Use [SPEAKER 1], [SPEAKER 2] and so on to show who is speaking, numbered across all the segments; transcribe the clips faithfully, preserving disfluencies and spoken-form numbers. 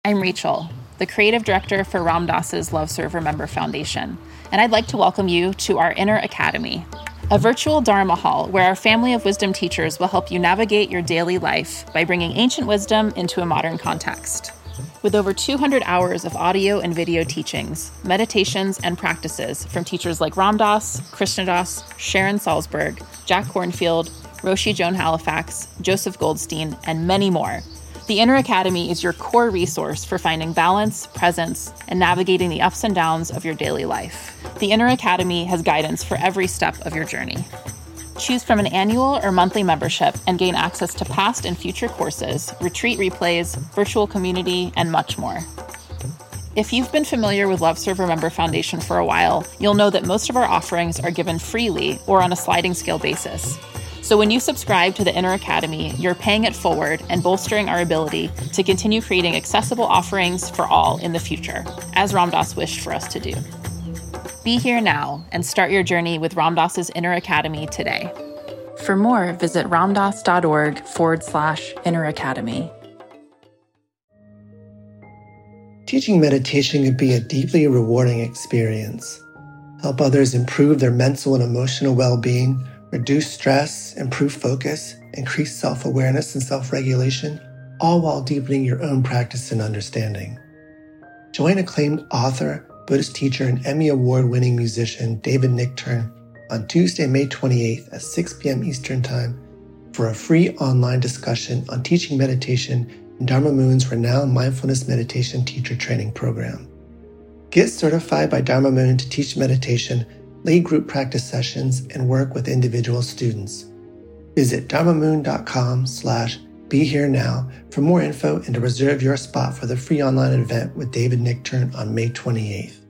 [SPEAKER 1] I'm Rachel, the creative director for Ram Dass's Love Serve Remember Foundation, and I'd like to welcome you to our Inner Academy, a virtual Dharma hall where our family of wisdom teachers will help you navigate your daily life by bringing ancient wisdom into a modern context. With over two hundred hours of audio and video teachings, meditations, and practices from teachers like Ram Dass, Krishna Das, Sharon Salzberg, Jack Kornfield, Roshi Joan Halifax, Joseph Goldstein, and many more, the Inner Academy is your core resource for finding balance, presence, and navigating the ups and downs of your daily life. The Inner Academy has guidance for every step of your journey. Choose from an annual or monthly membership and gain access to past and future courses, retreat replays, virtual community, and much more. If you've been familiar with Love Serve Remember Foundation for a while, you'll know that most of our offerings are given freely or on a sliding scale basis. So when you subscribe to the Inner Academy, you're paying it forward and bolstering our ability to continue creating accessible offerings for all in the future, as Ram Dass wished for us to do. Be here now and start your journey with Ram Dass's Inner Academy today. For more, visit ramdass.org forward slash Inner Academy.
[SPEAKER 2] Teaching meditation can be a deeply rewarding experience. Help others improve their mental and emotional well-being, reduce stress, improve focus, increase self-awareness and self-regulation, all while deepening your own practice and understanding. Join acclaimed author, Buddhist teacher, and Emmy Award-winning musician David Nichtern on Tuesday, May twenty-eighth at six p.m. Eastern Time for a free online discussion on teaching meditation in Dharma Moon's renowned mindfulness meditation teacher training program. Get certified by Dharma Moon to teach meditation, lead group practice sessions, and work with individual students. Visit dharmamoon.com slash be here now for more info and to reserve your spot for the free online event with David Nichtern on May twenty-eighth.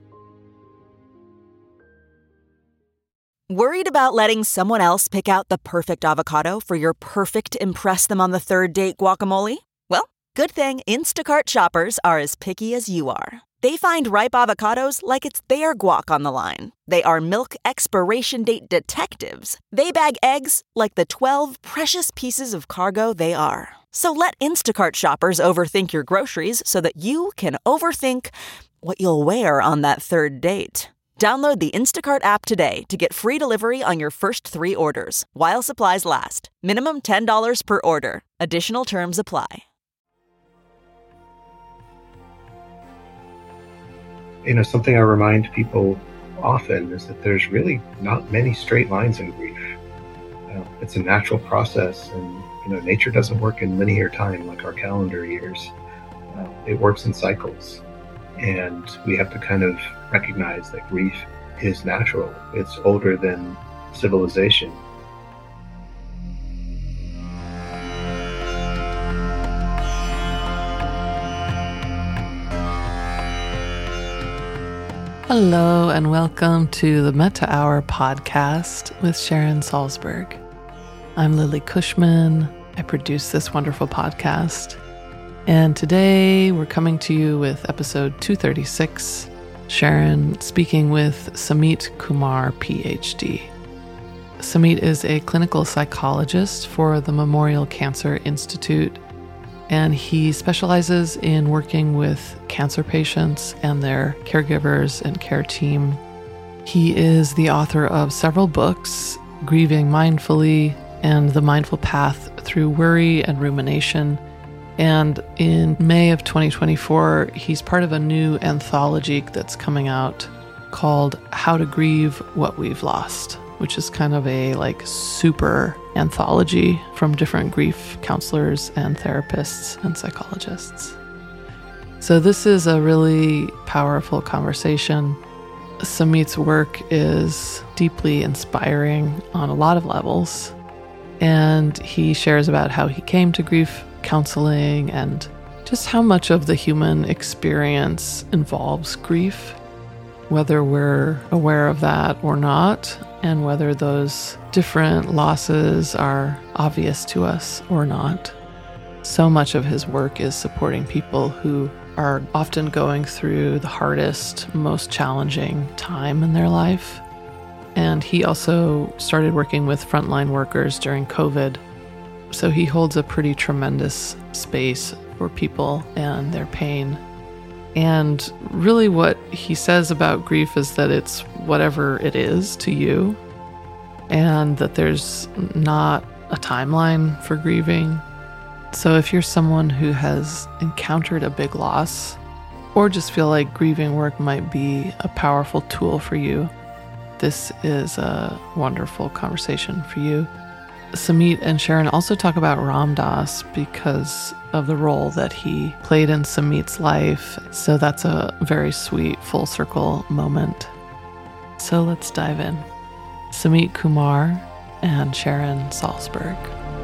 [SPEAKER 3] Worried about letting someone else pick out the perfect avocado for your perfect impress them on the third date guacamole? Well, good thing Instacart shoppers are as picky as you are. They find ripe avocados like it's their guac on the line. They are milk expiration date detectives. They bag eggs like the twelve precious pieces of cargo they are. So let Instacart shoppers overthink your groceries so that you can overthink what you'll wear on that third date. Download the Instacart app today to get free delivery on your first three orders, while supplies last. Minimum ten dollars per order. Additional terms apply.
[SPEAKER 4] You know, something I remind people often is that there's really not many straight lines in grief. Uh, it's a natural process, and you know, nature doesn't work in linear time like our calendar years. Uh, it works in cycles, and we have to kind of recognize that grief is natural. It's older than civilization.
[SPEAKER 5] Hello and welcome to the Metta Hour podcast with Sharon Salzberg. I'm Lily Cushman. I produce this wonderful podcast. And today we're coming to you with episode two thirty-six, Sharon speaking with Samit Kumar, P H D. Samit is a clinical psychologist for the Memorial Cancer Institute, and he specializes in working with cancer patients and their caregivers and care team. He is the author of several books, Grieving Mindfully and The Mindful Path Through Worry and Rumination. And in May of twenty twenty-four, he's part of a new anthology that's coming out called How to Grieve What We've Lost, which is kind of a like super anthology from different grief counselors and therapists and psychologists. So this is a really powerful conversation. Samit's work is deeply inspiring on a lot of levels, and he shares about how he came to grief counseling and just how much of the human experience involves grief, whether we're aware of that or not, and whether those different losses are obvious to us or not. So much of his work is supporting people who are often going through the hardest, most challenging time in their life. And he also started working with frontline workers during COVID. So he holds a pretty tremendous space for people and their pain. And really what he says about grief is that it's whatever it is to you, and that there's not a timeline for grieving. So if you're someone who has encountered a big loss, or just feel like grieving work might be a powerful tool for you, this is a wonderful conversation for you. Samit and Sharon also talk about Ram Dass because of the role that he played in Samit's life. So that's a very sweet full circle moment. So let's dive in. Samit Kumar and Sharon Salzberg.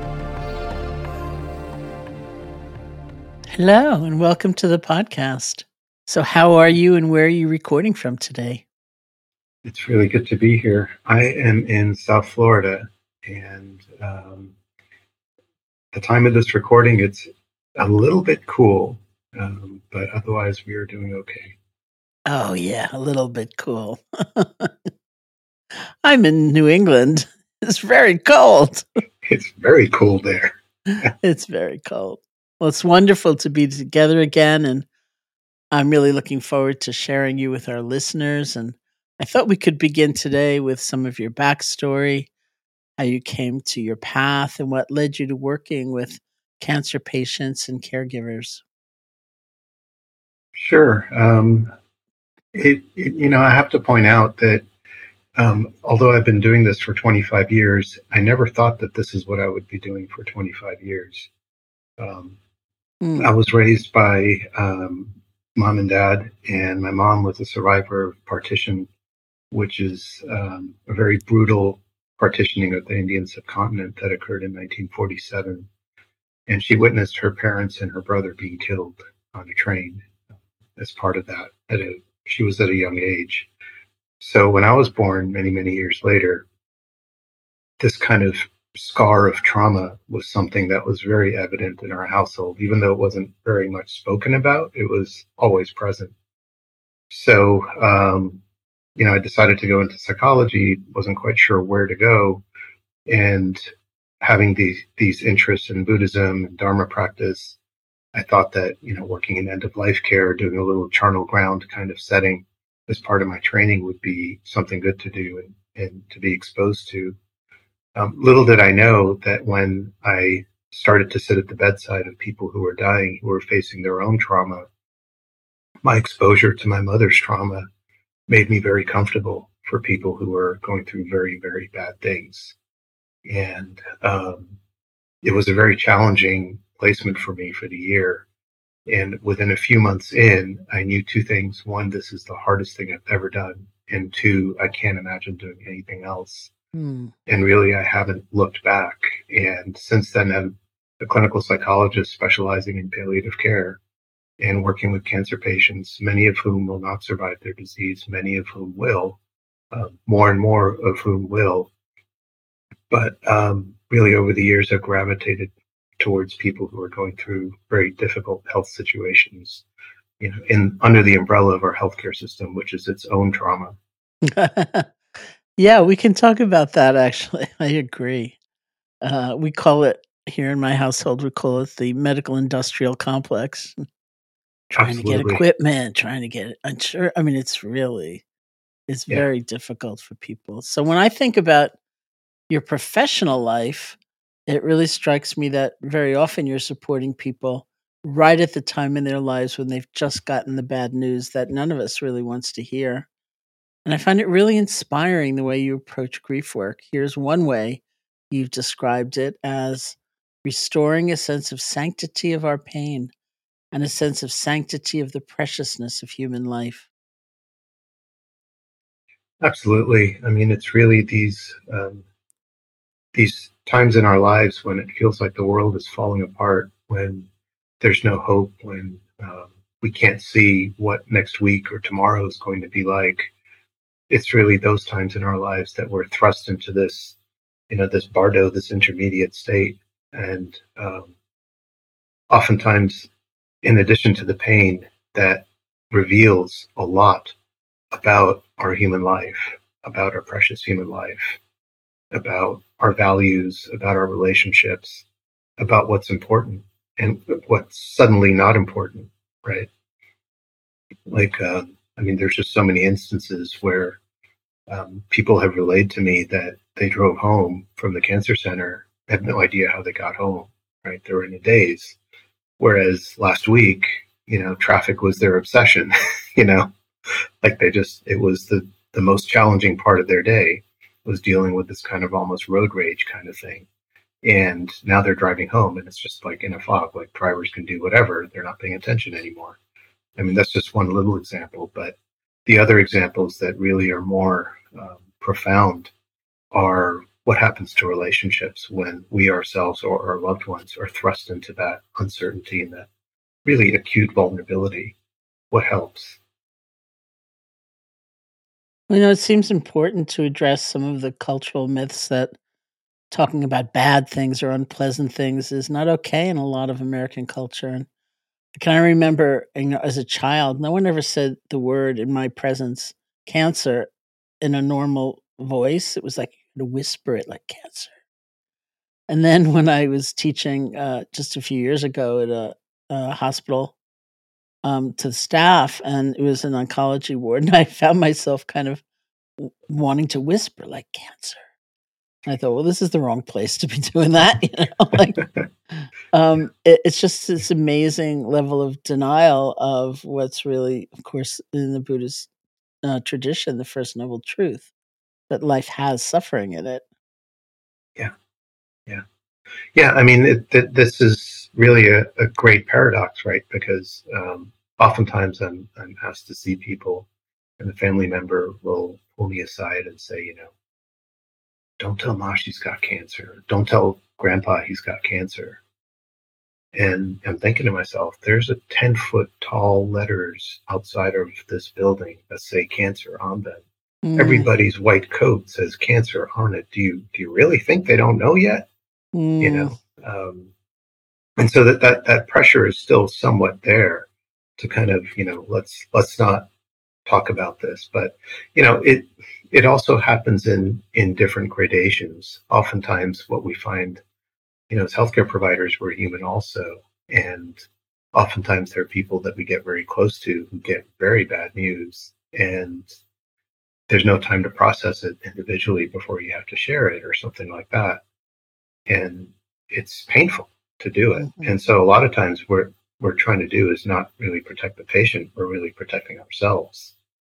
[SPEAKER 6] Hello, and welcome to the podcast. So how are you and where are you recording from today?
[SPEAKER 4] It's really good to be here. I am in South Florida, and um, the time of this recording, it's a little bit cool, um, but otherwise we are doing okay.
[SPEAKER 6] Oh, yeah, a little bit cool. I'm in New England. It's very cold.
[SPEAKER 4] It's very cool there.
[SPEAKER 6] It's very cold. Well, it's wonderful to be together again, and I'm really looking forward to sharing you with our listeners. And I thought we could begin today with some of your backstory, how you came to your path, and what led you to working with cancer patients and caregivers.
[SPEAKER 4] Sure. Um, it, it, you know, I have to point out that um, although I've been doing this for twenty-five years, I never thought that this is what I would be doing for twenty-five years. Um, mm. I was raised by um, mom and dad, and my mom was a survivor of partition, which is um, a very brutal partitioning of the Indian subcontinent that occurred in nineteen forty-seven. And she witnessed her parents and her brother being killed on a train as part of that. At a, she was at a young age. So when I was born many, many years later, this kind of scar of trauma was something that was very evident in our household. Even though it wasn't very much spoken about, it was always present. So, um, you know, I decided to go into psychology, wasn't quite sure where to go. And having these, these interests in Buddhism and Dharma practice, I thought that, you know, working in end-of-life care, doing a little charnel ground kind of setting as part of my training would be something good to do and, and to be exposed to. Um, little did I know that when I started to sit at the bedside of people who were dying, who were facing their own trauma, my exposure to my mother's trauma made me very comfortable for people who were going through very, very bad things. And um, it was a very challenging placement for me for the year. And within a few months in, I knew two things. One, this is the hardest thing I've ever done. And two, I can't imagine doing anything else. Mm. And really, I haven't looked back. And since then, I'm a clinical psychologist specializing in palliative care and working with cancer patients, many of whom will not survive their disease, many of whom will, uh, more and more of whom will. But um, really, over the years, I've gravitated towards people who are going through very difficult health situations, you know, in under the umbrella of our healthcare system, which is its own trauma.
[SPEAKER 6] Yeah, we can talk about that, actually. I agree. Uh, we call it, here in my household, we call it the medical industrial complex. Trying Absolutely. to get equipment, trying to get insurance. I mean, it's really, it's yeah. very difficult for people. So when I think about your professional life, it really strikes me that very often you're supporting people right at the time in their lives when they've just gotten the bad news that none of us really wants to hear. And I find it really inspiring the way you approach grief work. Here's one way you've described it as restoring a sense of sanctity of our pain and a sense of sanctity of the preciousness of human life.
[SPEAKER 4] Absolutely. I mean, it's really these um, these times in our lives when it feels like the world is falling apart, when there's no hope, when um, we can't see what next week or tomorrow is going to be like. It's really those times in our lives that we're thrust into this, you know, this bardo, this intermediate state. And um, oftentimes, in addition to the pain, that reveals a lot about our human life, about our precious human life, about our values, about our relationships, about what's important. and what's suddenly not important, right? Like, uh, I mean, there's just so many instances where um, people have relayed to me that they drove home from the cancer center, had no idea how they got home, right? They were in a daze. Whereas last week, you know, traffic was their obsession, you know, like they just, it was the, the most challenging part of their day was dealing with this kind of almost road rage kind of thing. And now they're driving home and it's just like in a fog, like drivers can do whatever. They're not paying attention anymore. I mean, that's just one little example, but the other examples that really are more um, profound are what happens to relationships when we ourselves or our loved ones are thrust into that uncertainty and that really acute vulnerability. What helps?
[SPEAKER 6] You know, it seems important to address some of the cultural myths that talking about bad things or unpleasant things is not okay in a lot of American culture. And can I remember, you know, as a child, no one ever said the word in my presence, cancer, in a normal voice. It was like to whisper it like cancer. And then when I was teaching uh, just a few years ago at a, a hospital um, to the staff, and it was an oncology ward, and I found myself kind of w- wanting to whisper like cancer. And I thought, well, this is the wrong place to be doing that. You know, like um, it, it's just this amazing level of denial of what's really, of course, in the Buddhist uh, tradition, the first noble truth that life has suffering in it.
[SPEAKER 4] Yeah, yeah, yeah. I mean, it, th- this is really a, a great paradox, right? Because um, oftentimes I'm I'm asked to see people, and the family member will pull me aside and say, you know, don't tell Ma she's got cancer. Don't tell Grandpa he's got cancer. And I'm thinking to myself, there's a ten foot tall letters outside of this building that say cancer on them.
[SPEAKER 6] Mm,
[SPEAKER 4] Everybody's white coat says cancer on it. Do you do you really think they don't know yet? You
[SPEAKER 6] mm,
[SPEAKER 4] know, um, and so that, that that pressure is still somewhat there to kind of, you know, let's let's not talk about this. But you know, it it also happens in in different gradations. Oftentimes, what we find, you know, as healthcare providers, we're human also, and oftentimes there are people that we get very close to who get very bad news, and there's no time to process it individually before you have to share it or something like that. And it's painful to do it.
[SPEAKER 6] mhm.
[SPEAKER 4] And so a lot of times what we're trying to do is not really protect the patient, we're really protecting ourselves.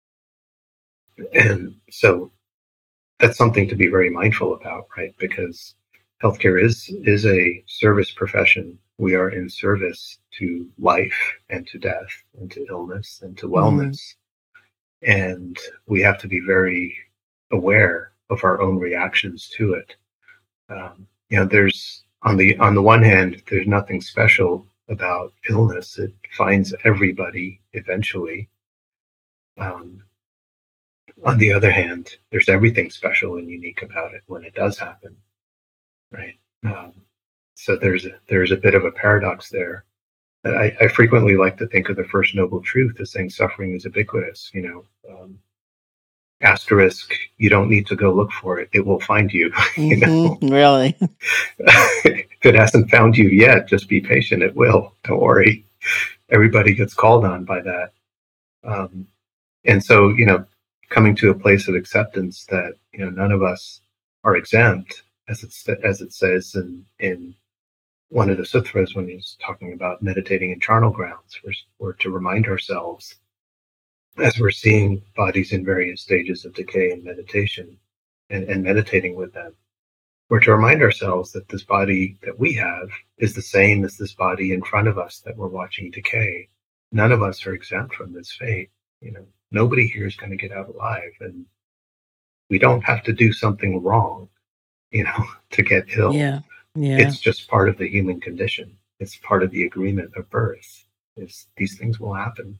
[SPEAKER 4] And so that's something to be very mindful about, right? Because healthcare is is a service profession. We are in service to life and to death and to illness and to wellness. And we have to be very aware of our own reactions to it. Um, you know, there's on the on the one hand, there's nothing special about illness. It finds everybody eventually. Um, on the other hand, there's everything special and unique about it when it does happen, right? Um, so there's a, there's a bit of a paradox there. I, I frequently like to think of the first noble truth as saying suffering is ubiquitous. You know, um, asterisk, you don't need to go look for it; it will find you. You know,
[SPEAKER 6] Mhm, really.
[SPEAKER 4] if it hasn't found you yet, just be patient. It will. Don't worry. Everybody gets called on by that. Um, and so, you know, coming to a place of acceptance that, you know, none of us are exempt, as it as it says in in one of the sutras when he's talking about meditating in charnel grounds, we're, we're to remind ourselves as we're seeing bodies in various stages of decay and meditation and, and meditating with them, we're to remind ourselves that this body that we have is the same as this body in front of us that we're watching decay. None of us are exempt from this fate. You know, nobody here is going to get out alive, and we don't have to do something wrong, you know, to get ill.
[SPEAKER 6] Yeah. Yeah.
[SPEAKER 4] It's just part of the human condition. It's part of the agreement of birth. It's, these things will happen.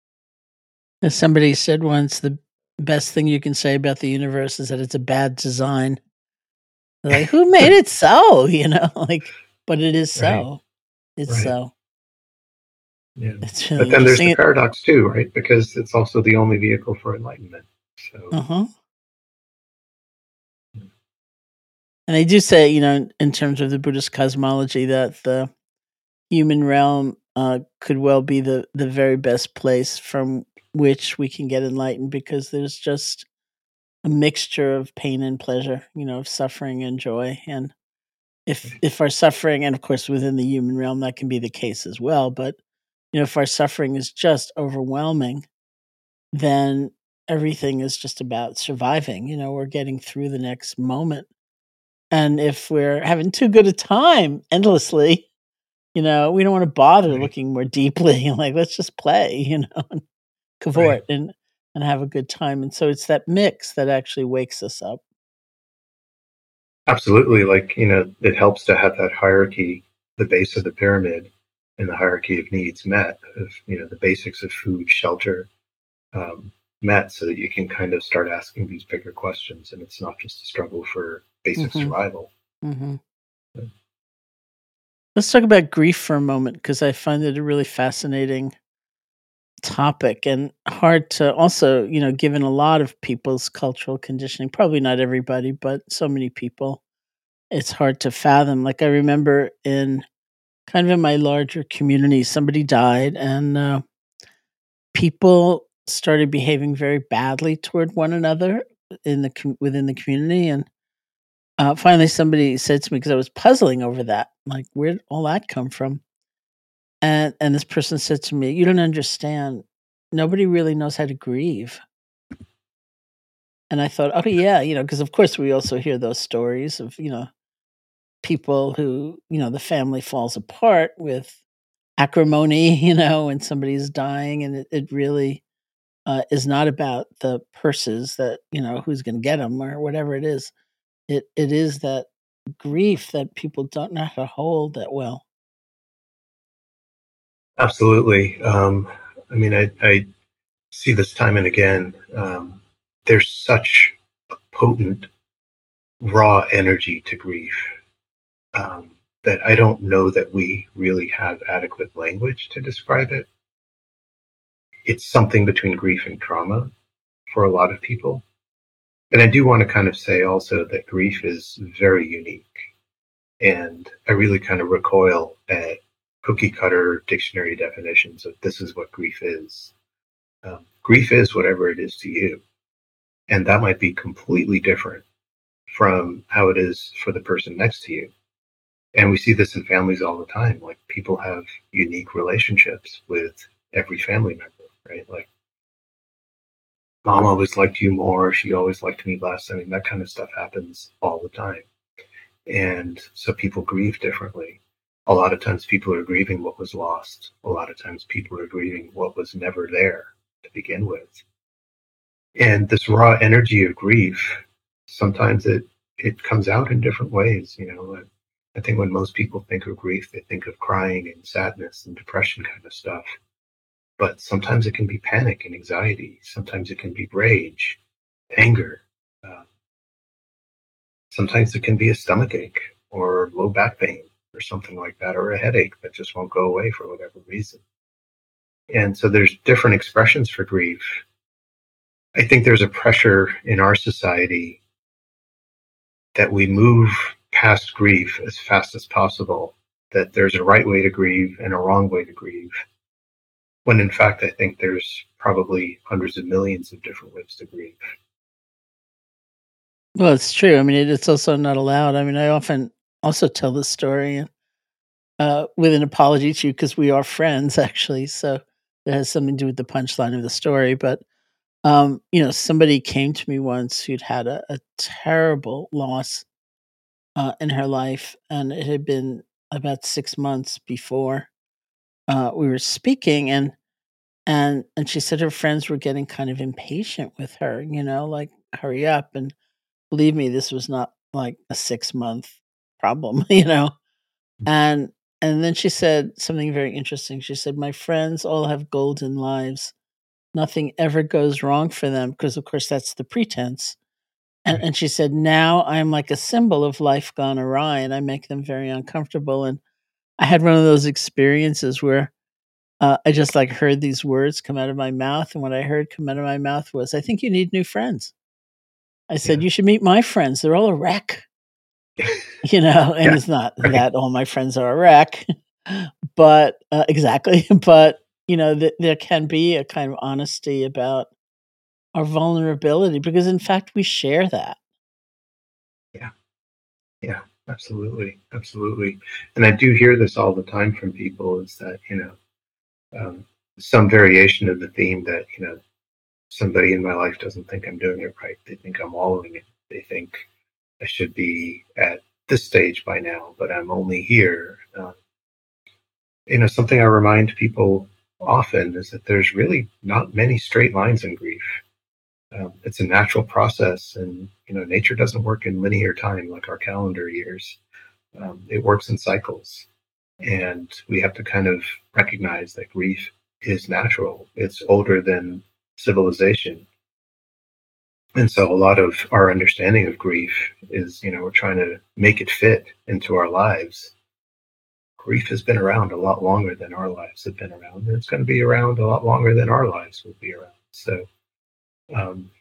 [SPEAKER 6] As somebody said once, the best thing you can say about the universe is that it's a bad design. They're like, who made it so? You know, like, but it is
[SPEAKER 4] Right.
[SPEAKER 6] so. It's
[SPEAKER 4] Right.
[SPEAKER 6] so.
[SPEAKER 4] Yeah.
[SPEAKER 6] It's really
[SPEAKER 4] But then there's
[SPEAKER 6] interesting.
[SPEAKER 4] the
[SPEAKER 6] It-
[SPEAKER 4] paradox too, right? Because it's also the only vehicle for enlightenment. So
[SPEAKER 6] Uh-huh. And they do say, you know, in terms of the Buddhist cosmology, that the human realm uh, could well be the, the very best place from which we can get enlightened, because there's just a mixture of pain and pleasure, you know, of suffering and joy. And if if our suffering, and of course within the human realm that can be the case as well, but you know, if our suffering is just overwhelming, then everything is just about surviving. You know, we're getting through the next moment. And if we're having too good a time endlessly, you know, we don't want to bother
[SPEAKER 4] Right.
[SPEAKER 6] looking more deeply. Like, let's just play, you know, and cavort
[SPEAKER 4] Right.
[SPEAKER 6] and and have a good time. And so it's that mix that actually wakes us up.
[SPEAKER 4] Absolutely. Like, you know, it helps to have that hierarchy, the base of the pyramid and the hierarchy of needs met, of, you know, the basics of food, shelter, um, met, so that you can kind of start asking these bigger questions, and it's not just a struggle for basic
[SPEAKER 6] hmm
[SPEAKER 4] survival.
[SPEAKER 6] hmm
[SPEAKER 4] Yeah.
[SPEAKER 6] Let's talk about grief for a moment, because I find it a really fascinating topic and hard to also, you know, given a lot of people's cultural conditioning, probably not everybody, but so many people, it's hard to fathom. Like, I remember in kind of in my larger community, somebody died, and uh, people started behaving very badly toward one another in the com- within the community. And uh, finally, somebody said to me, because I was puzzling over that, like, where did all that come from? And and this person said to me, "You don't understand. Nobody really knows how to grieve." And I thought, "Oh yeah, you know, because of course we also hear those stories of, you know, people who, you know, the family falls apart with acrimony, you know, when somebody's dying, and it, it really uh, is not about the purses that, you know, who's going to get them or whatever it is. It it is that grief that people don't know how to hold that well."
[SPEAKER 4] Absolutely. Um, I mean, I, I see this time and again. Um, there's such a potent, raw energy to grief, um, that I don't know that we really have adequate language to describe it. It's something between grief and trauma for a lot of people. And I do want to kind of say also that grief is very unique. And I really kind of recoil at cookie cutter dictionary definitions of this is what grief is. Um, grief is whatever it is to you. And that might be completely different from how it is for the person next to you. And we see this in families all the time. Like, people have unique relationships with every family member, right? Like, mom always liked you more. She always liked me less. I mean, that kind of stuff happens all the time. And so people grieve differently. A lot of times people are grieving what was lost. A lot of times people are grieving what was never there to begin with. And this raw energy of grief, sometimes it, it comes out in different ways. You know, I think when most people think of grief, they think of crying and sadness and depression kind of stuff. But sometimes it can be panic and anxiety. Sometimes it can be rage, anger. Uh, sometimes it can be a stomach ache or low back pain or something like that, or a headache that just won't go away for whatever reason. And so there's different expressions for grief. I think there's a pressure in our society that we move past grief as fast as possible, that there's a right way to grieve and a wrong way to grieve. When in fact, I think there's probably hundreds of millions of different ways to grieve.
[SPEAKER 6] Well, it's true. I mean, it, it's also not allowed. I mean, I often also tell this story uh, with an apology to you, because we are friends, actually. So it has something to do with the punchline of the story. But, um, you know, somebody came to me once who'd had a, a terrible loss uh, in her life. And it had been about six months before uh, we were speaking. And, and, and she said her friends were getting kind of impatient with her, you know, like, hurry up. And believe me, this was not like a six month problem, you know. And and then she said something very interesting. She said, "My friends all have golden lives. Nothing ever goes wrong for them," because of course that's the pretense. And
[SPEAKER 4] Right.
[SPEAKER 6] and she said, "Now I'm like a symbol of life gone awry, and I make them very uncomfortable." And I had one of those experiences where uh, I just like heard these words come out of my mouth, and what I heard come out of my mouth was, "I think you need new friends." I said,
[SPEAKER 4] Yeah.
[SPEAKER 6] "You should meet my friends. They're all a wreck." You know, and
[SPEAKER 4] Yeah.
[SPEAKER 6] it's not
[SPEAKER 4] Right.
[SPEAKER 6] that all my friends are a wreck, but uh, exactly. But you know, th- there can be a kind of honesty about our vulnerability because, in fact, we share that.
[SPEAKER 4] Yeah. Yeah. Absolutely. Absolutely. And I do hear this all the time from people is that, you know, um, some variation of the theme that, you know, somebody in my life doesn't think I'm doing it right. They think I'm wallowing it. They think I should be at this stage by now, but I'm only here. Uh, you know, something I remind people often is that there's really not many straight lines in grief. Um, it's a natural process, and you know, nature doesn't work in linear time like our calendar years. Um, it works in cycles, and we have to kind of recognize that grief is natural. It's older than civilization. And so a lot of our understanding of grief is, you know, we're trying to make it fit into our lives. Grief has been around a lot longer than our lives have been around, and it's going to be around a lot longer than our lives will be around. So um,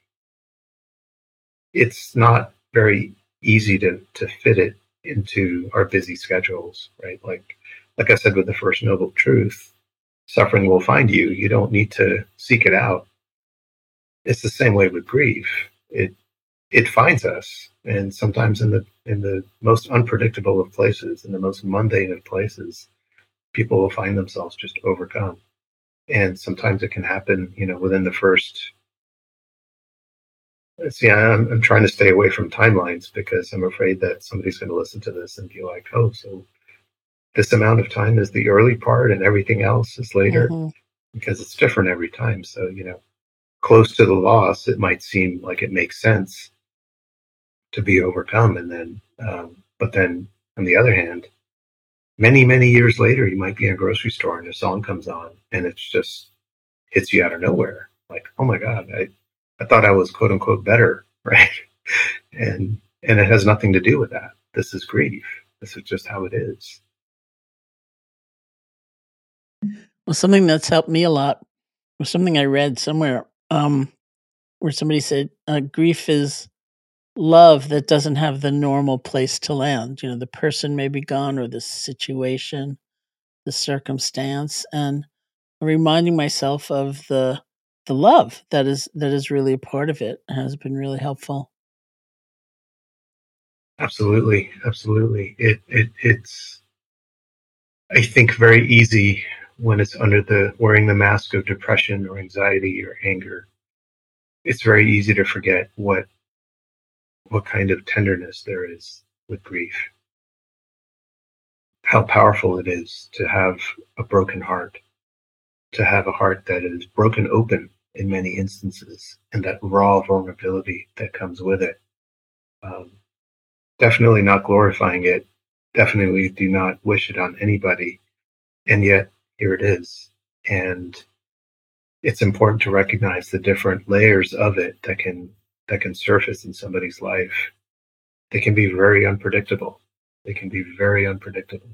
[SPEAKER 4] it's not very easy to to fit it into our busy schedules, right? Like like I said with the First Noble Truth, suffering will find you. You don't need to seek it out. It's the same way with grief. It it finds us, and sometimes in the in the most unpredictable of places, in the most mundane of places, people will find themselves just overcome. And sometimes it can happen, you know, within the first. See, I'm, I'm trying to stay away from timelines because I'm afraid that somebody's going to listen to this and be like, "Oh, so this amount of time is the early part, and everything else is later,"
[SPEAKER 6] Mhm.
[SPEAKER 4] because it's different every time. So, you know, close to the loss, it might seem like it makes sense to be overcome, and then, um, but then on the other hand, many many years later, you might be in a grocery store and a song comes on, and it's just hits you out of nowhere. Like, oh my God, I, I thought I was quote unquote better, right? and and it has nothing to do with that. This is grief. This is just how it is.
[SPEAKER 6] Well, something that's helped me a lot was something I read somewhere, um, where somebody said, uh, "Grief is love that doesn't have the normal place to land." You know, the person may be gone, or the situation, the circumstance, and reminding myself of the the love that is that is really a part of it has been really helpful.
[SPEAKER 4] Absolutely, absolutely. It it it's I think very easy when it's under the wearing the mask of depression or anxiety or anger. It's very easy to forget what what kind of tenderness there is with grief. How powerful it is to have a broken heart, to have a heart that is broken open in many instances, and that raw vulnerability that comes with it. Um, Definitely not glorifying it. Definitely do not wish it on anybody. And yet, here it is. And it's important to recognize the different layers of it that can that can surface in somebody's life. They can be very unpredictable. They can be very unpredictable.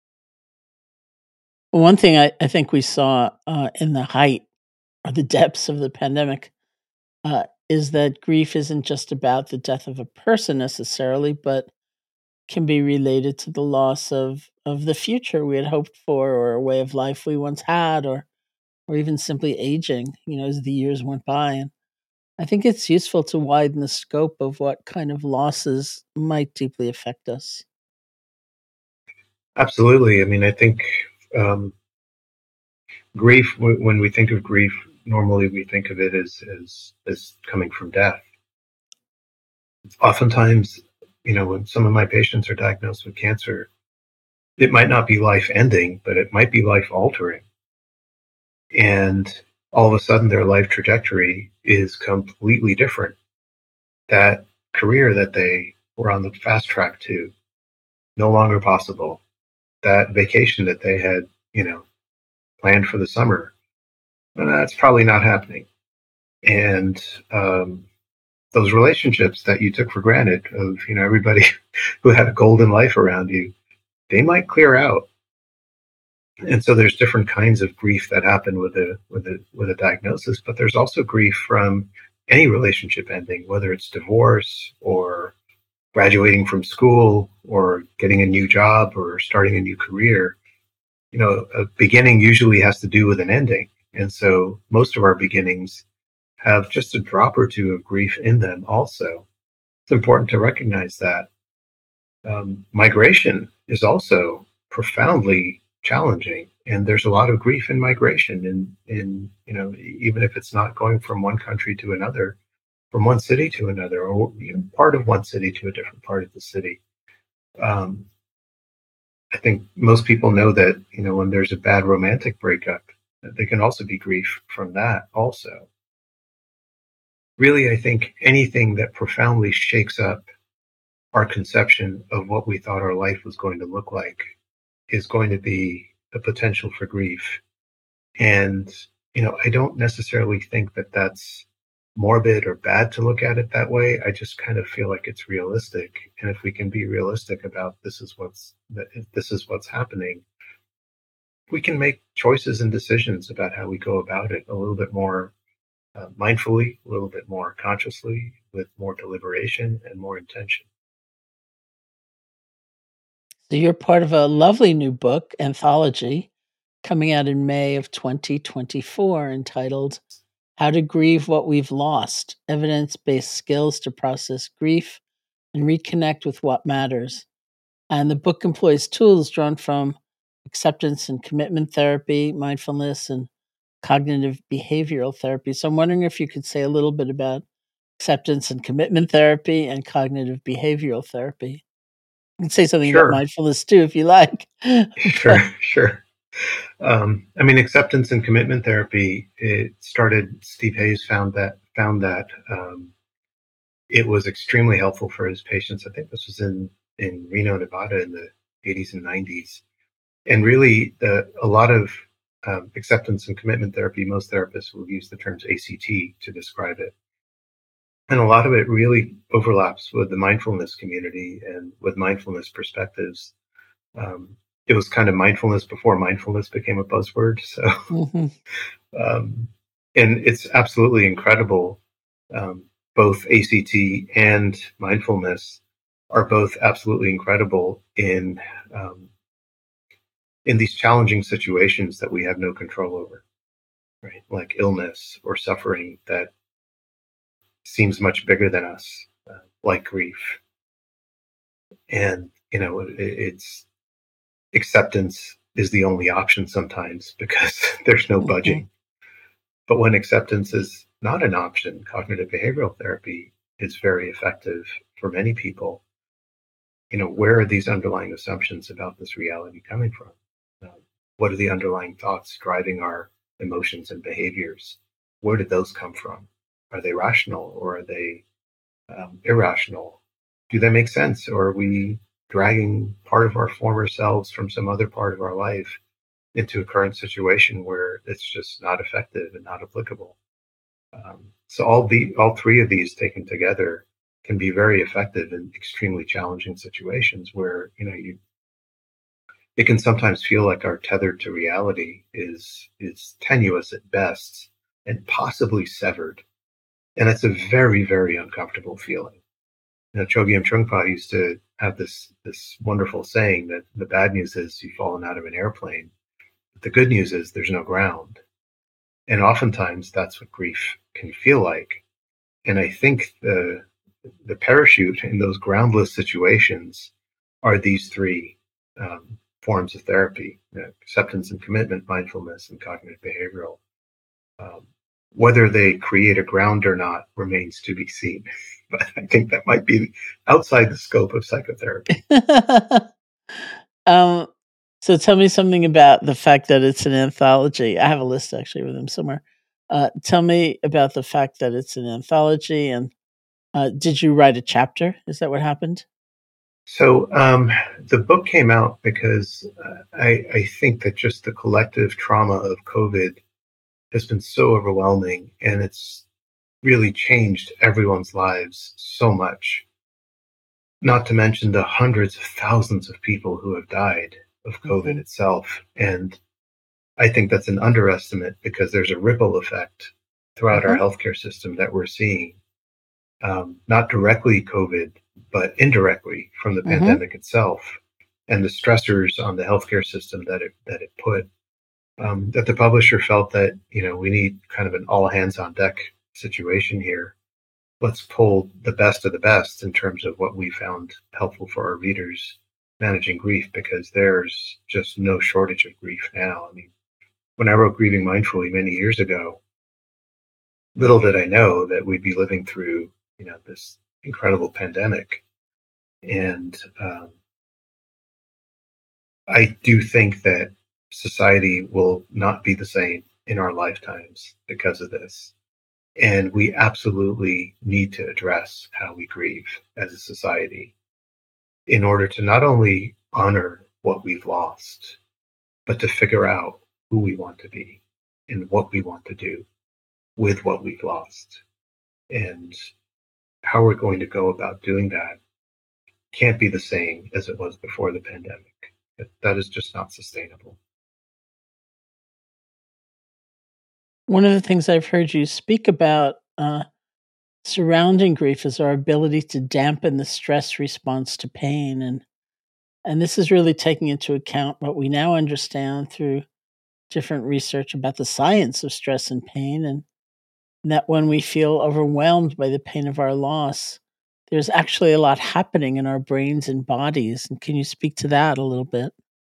[SPEAKER 6] Well, one thing I, I think we saw uh, in the height or the depths of the pandemic uh, is that grief isn't just about the death of a person necessarily, but can be related to the loss of of the future we had hoped for, or a way of life we once had, or or even simply aging, you know, as the years went by. And I think it's useful to widen the scope of what kind of losses might deeply affect us.
[SPEAKER 4] Absolutely. I mean, I think um, grief. w- When we think of grief, normally we think of it as as as coming from death. Oftentimes, you know, when some of my patients are diagnosed with cancer, it might not be life ending, but it might be life altering. And all of a sudden, their life trajectory is completely different. That career that they were on the fast track to, no longer possible. That vacation that they had, you know, planned for the summer, uh, that's probably not happening. And um, those relationships that you took for granted of, you know, everybody who had a golden life around you, they might clear out. And so there's different kinds of grief that happen with a with a with a diagnosis, but there's also grief from any relationship ending, whether it's divorce or graduating from school or getting a new job or starting a new career. you know, a beginning usually has to do with an ending. And so most of our beginnings have just a drop or two of grief in them also. It's important to recognize that. Um, migration is also profoundly challenging, and there's a lot of grief in migration. In, in you know, even if it's not going from one country to another, from one city to another, or even part of one city to a different part of the city. Um, I think most people know that, you know, when there's a bad romantic breakup, there can also be grief from that also. Really, I think anything that profoundly shakes up our conception of what we thought our life was going to look like is going to be a potential for grief. And, you know, I don't necessarily think that that's morbid or bad to look at it that way. I just kind of feel like it's realistic. And if we can be realistic about this is what's that this is what's happening, we can make choices and decisions about how we go about it a little bit more uh, mindfully, a little bit more consciously, with more deliberation and more intention.
[SPEAKER 6] So you're part of a lovely new book, anthology, coming out in May of twenty twenty-four, entitled How to Grieve What We've Lost, Evidence-Based Skills to Process Grief and Reconnect with What Matters. And the book employs tools drawn from acceptance and commitment therapy, mindfulness, and cognitive behavioral therapy. So I'm wondering if you could say a little bit about acceptance and commitment therapy and cognitive behavioral therapy. You can say something
[SPEAKER 4] Sure.
[SPEAKER 6] about mindfulness too, if you like.
[SPEAKER 4] Sure, sure. Um, I mean, acceptance and commitment therapy, it started, Steve Hayes found that, found that um, it was extremely helpful for his patients. I think this was in, in Reno, Nevada in the eighties and nineties. And really, uh, a lot of um, acceptance and commitment therapy, most therapists will use the terms A C T to describe it. And a lot of it really overlaps with the mindfulness community and with mindfulness perspectives. Um, it was kind of mindfulness before mindfulness became a buzzword. So, mm-hmm. um, and it's absolutely incredible. Um, both A C T and mindfulness are both absolutely incredible in um, in these challenging situations that we have no control over, right? Like illness or suffering that seems much bigger than us, uh, like grief. And, you know, it, it's acceptance is the only option sometimes because there's no budging. Mm-hmm. But when acceptance is not an option, cognitive behavioral therapy is very effective for many people. You know, where are these underlying assumptions about this reality coming from? Uh, what are the underlying thoughts driving our emotions and behaviors? Where did those come from? Are they rational or are they um, irrational? Do they make sense? Or are we dragging part of our former selves from some other part of our life into a current situation where it's just not effective and not applicable? Um, so all the all three of these taken together can be very effective in extremely challenging situations where, you know, you it can sometimes feel like our tether to reality is is tenuous at best and possibly severed. And it's a very, very uncomfortable feeling. You know, Chogyam Trungpa used to have this this wonderful saying that the bad news is you've fallen out of an airplane. But the good news is there's no ground. And oftentimes that's what grief can feel like. And I think the the parachute in those groundless situations are these three um, forms of therapy: you know, acceptance and commitment, mindfulness, and cognitive behavioral. Um, whether they create a ground or not remains to be seen. But I think that might be outside the scope of psychotherapy.
[SPEAKER 6] um, so tell me something about the fact that it's an anthology. I have a list actually with them somewhere. Uh, tell me about the fact that it's an anthology, and uh, did you write a chapter? Is that what happened?
[SPEAKER 4] So um, the book came out because uh, I, I think that just the collective trauma of COVID has been so overwhelming, and it's really changed everyone's lives so much. Not to mention the hundreds of thousands of people who have died of COVID mm-hmm. itself. And I think that's an underestimate because there's a ripple effect throughout mm-hmm. our healthcare system that we're seeing. Um, not directly COVID, but indirectly from the mm-hmm. pandemic itself. and the stressors on the healthcare system that it that it put, um, that the publisher felt that, you know, we need kind of an all hands on deck situation here. Let's pull the best of the best in terms of what we found helpful for our readers managing grief, because there's just no shortage of grief now. I mean, when I wrote Grieving Mindfully many years ago, little did I know that we'd be living through, you know, this incredible pandemic. And um, I do think that society will not be the same in our lifetimes because of this. And we absolutely need to address how we grieve as a society in order to not only honor what we've lost, but to figure out who we want to be and what we want to do with what we've lost. And how we're going to go about doing that can't be the same as it was before the pandemic. That is just not sustainable.
[SPEAKER 6] One of the things I've heard you speak about uh, surrounding grief is our ability to dampen the stress response to pain. And, and this is really taking into account what we now understand through different research about the science of stress and pain, and that when we feel overwhelmed by the pain of our loss, there's actually a lot happening in our brains and bodies. And can you speak to that a little bit?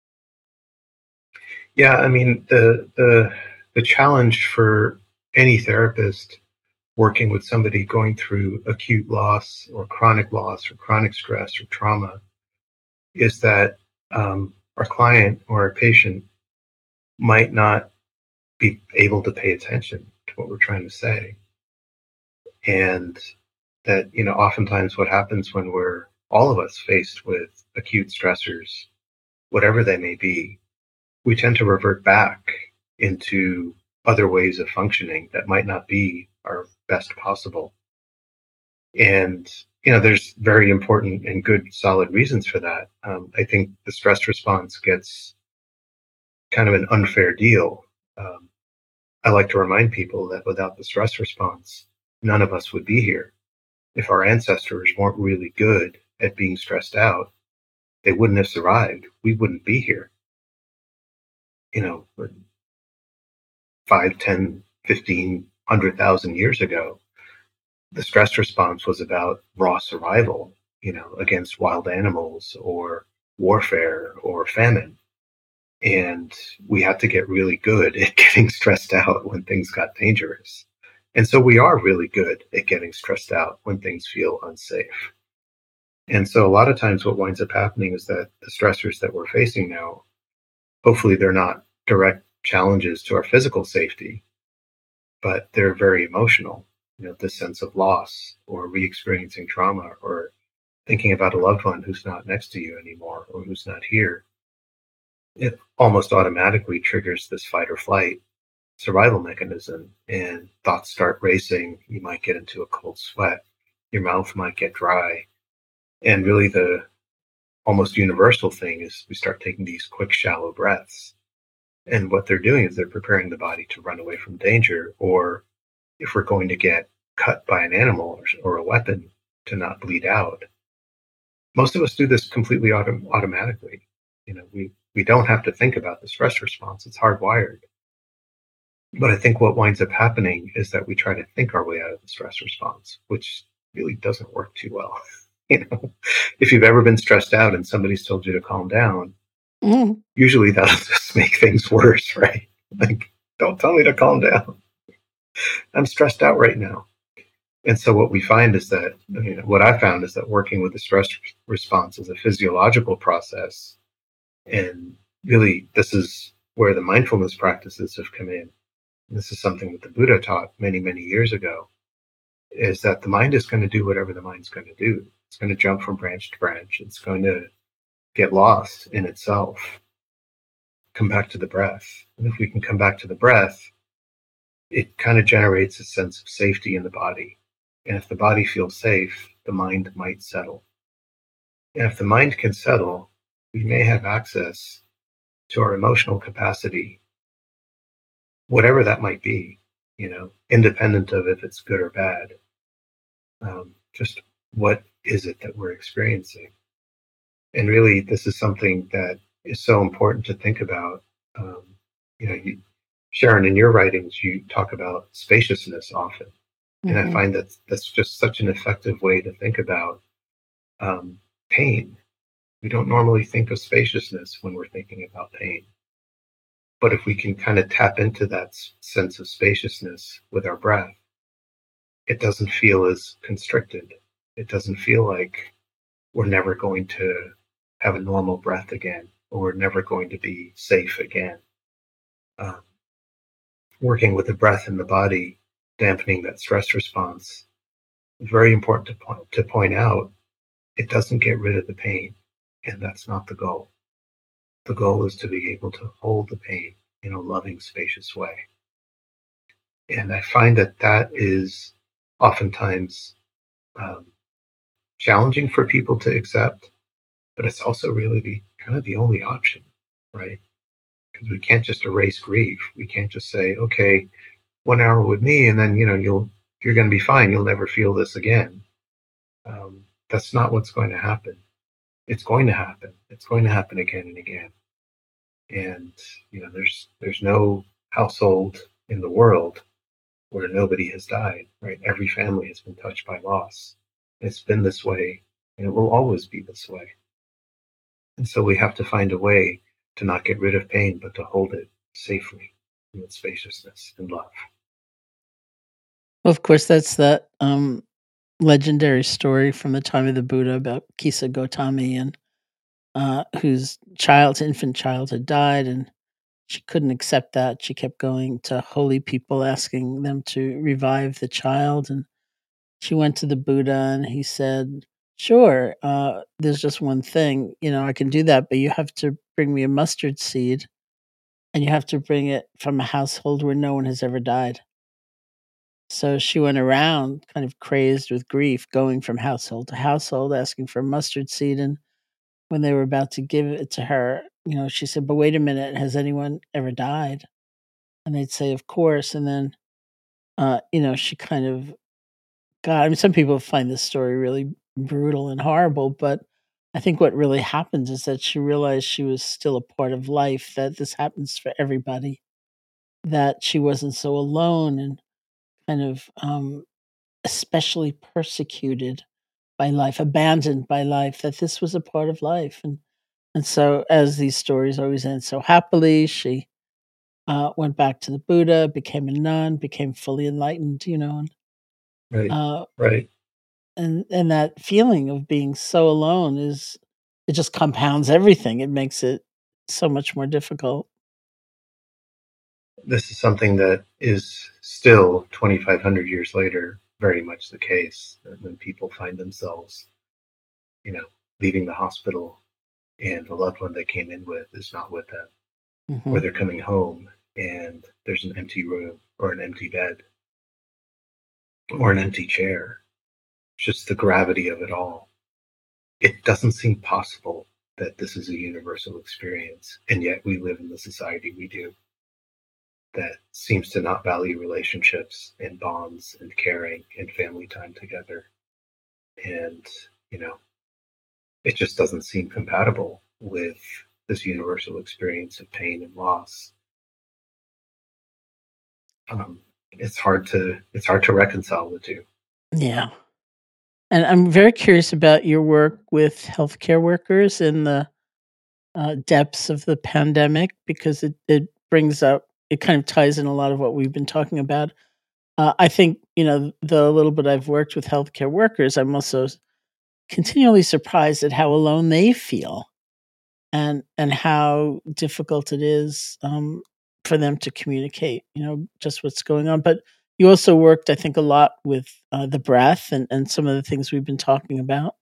[SPEAKER 4] Yeah, I mean, the the the challenge for any therapist working with somebody going through acute loss or chronic loss or chronic stress or trauma is that um, our client or our patient might not be able to pay attention to what we're trying to say. And that, you know, oftentimes what happens when we're, all of us, faced with acute stressors, whatever they may be, we tend to revert back into other ways of functioning that might not be our best possible. And, you know, there's very important and good, solid reasons for that. Um, I think the stress response gets kind of an unfair deal. Um, I like to remind people that without the stress response, none of us would be here. If our ancestors weren't really good at being stressed out, they wouldn't have survived. We wouldn't be here. You know, five, ten, fifteen, one hundred thousand years ago, the stress response was about raw survival, you know, against wild animals or warfare or famine. And we had to get really good at getting stressed out when things got dangerous. And so we are really good at getting stressed out when things feel unsafe. And so a lot of times what winds up happening is that the stressors that we're facing now, hopefully they're not direct challenges to our physical safety, but they're very emotional. You know, this sense of loss or re-experiencing trauma or thinking about a loved one who's not next to you anymore or who's not here. It almost automatically triggers this fight or flight survival mechanism, and thoughts start racing. You might get into a cold sweat. Your mouth might get dry. And really the almost universal thing is we start taking these quick, shallow breaths. And what they're doing is they're preparing the body to run away from danger, or if we're going to get cut by an animal or, or a weapon, to not bleed out. Most of us do this completely autom- automatically. You know, we, we don't have to think about the stress response. It's hardwired. But I think what winds up happening is that we try to think our way out of the stress response, which really doesn't work too well. You know, if you've ever been stressed out and somebody's told you to calm down, mm. usually that'll just make things worse, right? Like, don't tell me to calm down. I'm stressed out right now. And so what we find is that, you know, what I found is that working with the stress response is a physiological process. And really, this is where the mindfulness practices have come in. This is something that the Buddha taught many, many years ago, is that the mind is going to do whatever the mind's going to do. It's going to jump from branch to branch. It's going to get lost in itself. Come back to the breath. And if we can come back to the breath, it kind of generates a sense of safety in the body. And if the body feels safe, the mind might settle. And if the mind can settle, we may have access to our emotional capacity, whatever that might be, you know, independent of if it's good or bad. Um, just what is it that we're experiencing? And really, this is something that is so important to think about. Um, you know, you, Sharon, in your writings, you talk about spaciousness often. And I
[SPEAKER 6] Mhm.
[SPEAKER 4] find that that's just such an effective way to think about um, pain. We don't normally think of spaciousness when we're thinking about pain. But if we can kind of tap into that s- sense of spaciousness with our breath, it doesn't feel as constricted. It doesn't feel like we're never going to have a normal breath again, or we're never going to be safe again. Um, Working with the breath in the body, dampening that stress response, is very important to point, to point out. It doesn't get rid of the pain, and that's not the goal. The goal is to be able to hold the pain in a loving, spacious way. And I find that that is oftentimes um, challenging for people to accept, but it's also really the kind of the only option, right? Because we can't just erase grief. We can't just say, okay, one hour with me, and then you know you'll you're going to be fine. You'll never feel this again. Um, that's not what's going to happen. It's going to happen. It's going to happen again and again. And you know, there's there's no household in the world where nobody has died, right? Every family has been touched by loss. It's been this way, and it will always be this way. And so we have to find a way to not get rid of pain, but to hold it safely with spaciousness and love.
[SPEAKER 6] Well, of course, that's that um, legendary story from the time of the Buddha about Kisa Gotami, and uh, whose child, infant child, had died, and she couldn't accept that. She kept going to holy people, asking them to revive the child, and she went to the Buddha, and he said, "Sure, uh, there's just one thing. You know, I can do that, but you have to bring me a mustard seed, and you have to bring it from a household where no one has ever died." So she went around kind of crazed with grief, going from household to household, asking for a mustard seed. And when they were about to give it to her, you know, she said, "But wait a minute, has anyone ever died?" And they'd say, "Of course." And then, uh, you know, she kind of got, I mean, some people find this story really brutal and horrible, but I think what really happens is that she realized she was still a part of life, that this happens for everybody, that she wasn't so alone and kind of um, especially persecuted by life, abandoned by life, that this was a part of life. And and so, as these stories always end so happily, she uh, went back to the Buddha, became a nun, became fully enlightened, you know, and
[SPEAKER 4] Right.
[SPEAKER 6] uh,
[SPEAKER 4] Right.
[SPEAKER 6] and and that feeling of being so alone is, it just compounds everything. It makes it so much more difficult.
[SPEAKER 4] This is something that is still twenty-five hundred years later very much the case. That when people find themselves, you know, leaving the hospital and the loved one they came in with is not with them, or
[SPEAKER 6] Hmm.
[SPEAKER 4] they're coming home and there's an empty room or an empty bed or an empty chair. Just the gravity of it all. It doesn't seem possible that this is a universal experience, and yet we live in the society we do that seems to not value relationships and bonds and caring and family time together. And, you know, it just doesn't seem compatible with this universal experience of pain and loss. Um, it's hard to it's hard to reconcile the two.
[SPEAKER 6] Yeah. And I'm very curious about your work with healthcare workers in the uh, depths of the pandemic, because it, it brings up, it kind of ties in a lot of what we've been talking about. Uh, I think, you know, the little bit I've worked with healthcare workers, I'm also continually surprised at how alone they feel, and and how difficult it is um, for them to communicate, you know, just what's going on. But you also worked, I think, a lot with uh, the breath and, and some of the things we've been talking about.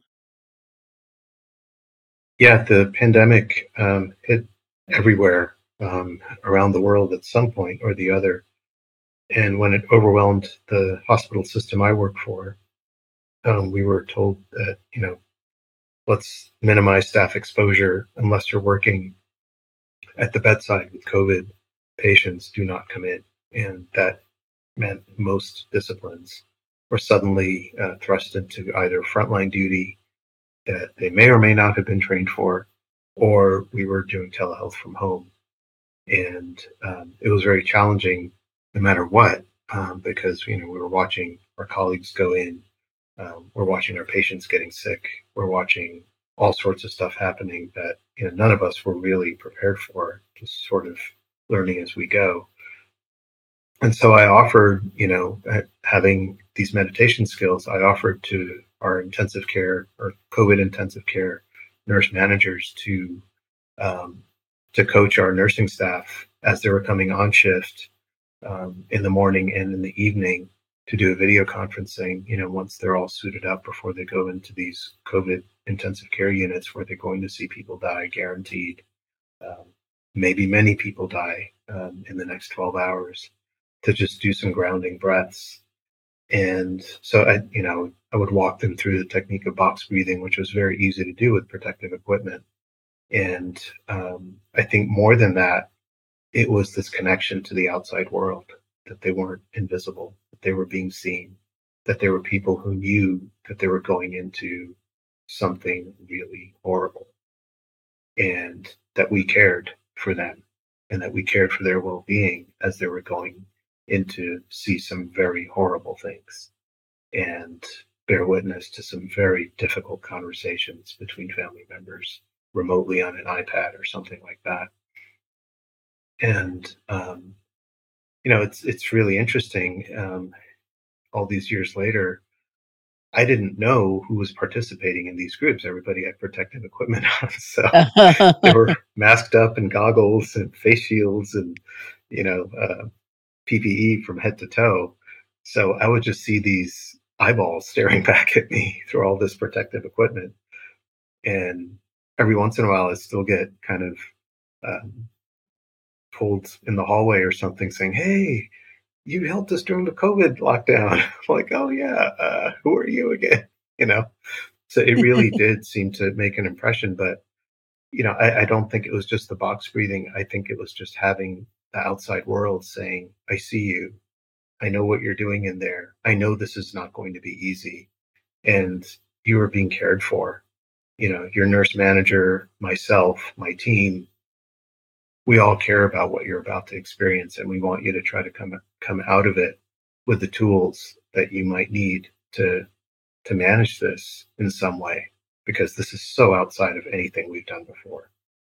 [SPEAKER 4] Yeah, the pandemic um, hit everywhere um, around the world at some point or the other. And when it overwhelmed the hospital system I work for, um, we were told that, you know, let's minimize staff exposure unless you're working at the bedside with COVID patients, do not come in. And that meant most disciplines were suddenly uh, thrust into either frontline duty that they may or may not have been trained for, or we were doing telehealth from home. And um, it was very challenging no matter what, um, because, you know, we were watching our colleagues go in, um, we're watching our patients getting sick, we're watching all sorts of stuff happening that, you know, none of us were really prepared for, just sort of learning as we go. And so I offered, you know, having these meditation skills, I offered to our intensive care or COVID intensive care nurse managers to um, to coach our nursing staff as they were coming on shift um, in the morning and in the evening to do a video conferencing, you know, once they're all suited up before they go into these COVID intensive care units where they're going to see people die guaranteed. Um, maybe many people die um, in the next twelve hours, to just do some grounding breaths. And so I, you know, I would walk them through the technique of box breathing, which was very easy to do with protective equipment. And um, I think more than that, it was this connection to the outside world, that they weren't invisible, that they were being seen, that there were people who knew that they were going into something really horrible, and that we cared for them, and that we cared for their well-being as they were going in to see some very horrible things and bear witness to some very difficult conversations between family members remotely on an iPad or something like that. And, um, you know, it's, it's really interesting. Um, all these years later, I didn't know who was participating in these groups. Everybody had protective equipment on. So they were masked up in goggles and face shields and, you know, uh, P P E from head to toe. So I would just see these eyeballs staring back at me through all this protective equipment. And every once in a while, I still get kind of um, pulled in the hallway or something saying, "Hey, you helped us during the COVID lockdown." I'm like, "Oh yeah, uh, who are you again?" You know, so it really did seem to make an impression. But, you know, I, I don't think it was just the box breathing. I think it was just having the outside world saying, "I see you. I know what you're doing in there. I know this is not going to be easy. And you are being cared for." You know, your nurse manager, myself, my team, we all care about what you're about to experience, and we want you to try to come come out of it with the tools that you might need to to manage this in some way, because this is so outside of anything we've done before.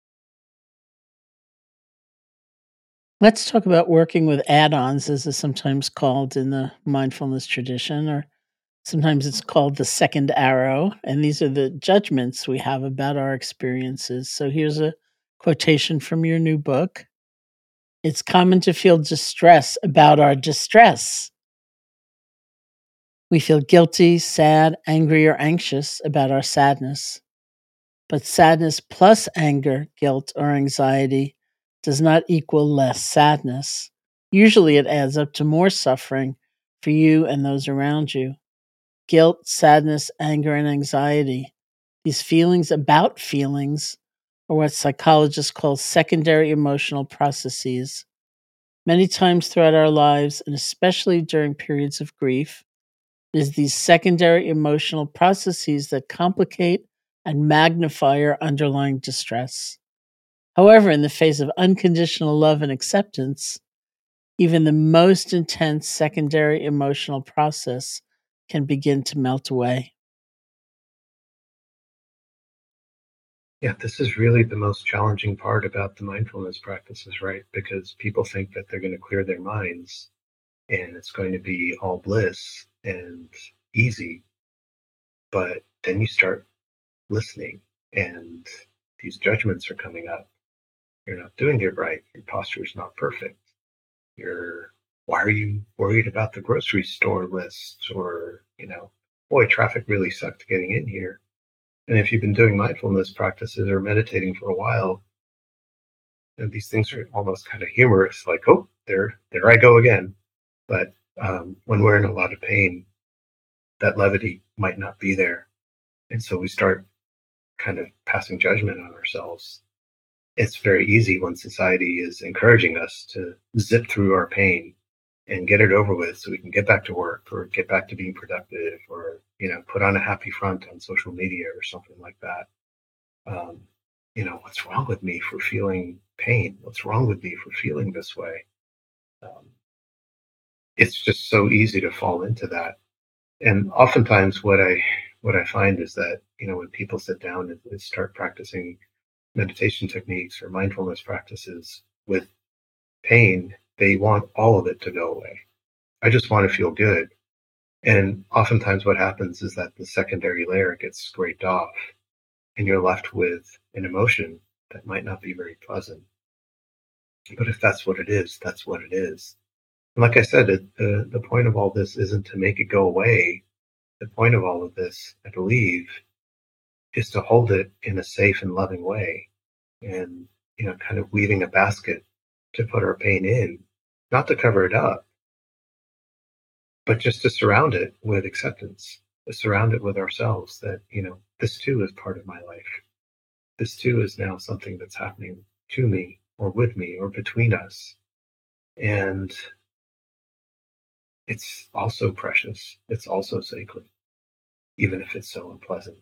[SPEAKER 6] Let's talk about working with add-ons, as is sometimes called in the mindfulness tradition, or sometimes it's called the second arrow. And these are the judgments we have about our experiences. So here's a quotation from your new book. "It's common to feel distress about our distress. We feel guilty, sad, angry, or anxious about our sadness. But sadness plus anger, guilt, or anxiety does not equal less sadness. Usually it adds up to more suffering for you and those around you. Guilt, sadness, anger, and anxiety, these feelings about feelings, are what psychologists call secondary emotional processes. Many times throughout our lives, and especially during periods of grief, it is these secondary emotional processes that complicate and magnify our underlying distress. However, in the face of unconditional love and acceptance, even the most intense secondary emotional process can begin to melt away."
[SPEAKER 4] Yeah, this is really the most challenging part about the mindfulness practices, right? Because people think that they're going to clear their minds and it's going to be all bliss and easy. But then you start listening and these judgments are coming up. You're not doing it right. Your posture is not perfect. You're, why are you worried about the grocery store list? Or, you know, boy, traffic really sucked getting in here. And if you've been doing mindfulness practices or meditating for a while, you know, these things are almost kind of humorous, like, oh, there, there I go again. But um, when we're in a lot of pain, that levity might not be there. And so we start kind of passing judgment on ourselves. It's very easy when society is encouraging us to zip through our pain and get it over with so we can get back to work or get back to being productive or, you know, put on a happy front on social media or something like that. Um, you know, what's wrong with me for feeling pain? What's wrong with me for feeling this way? Um, it's just so easy to fall into that. And oftentimes what I what I find is that, you know, when people sit down and, and start practicing meditation techniques or mindfulness practices with pain, they want all of it to go away. I just want to feel good. And oftentimes what happens is that the secondary layer gets scraped off and you're left with an emotion that might not be very pleasant. But if that's what it is, that's what it is. And like I said, it, the, the point of all this isn't to make it go away. The point of all of this, I believe, is to hold it in a safe and loving way and, you know, kind of weaving a basket to put our pain in, not to cover it up, but just to surround it with acceptance, to surround it with ourselves that, you know, this too is part of my life. This too is now something that's happening to me or with me or between us. And it's also precious. It's also sacred, even if it's so unpleasant.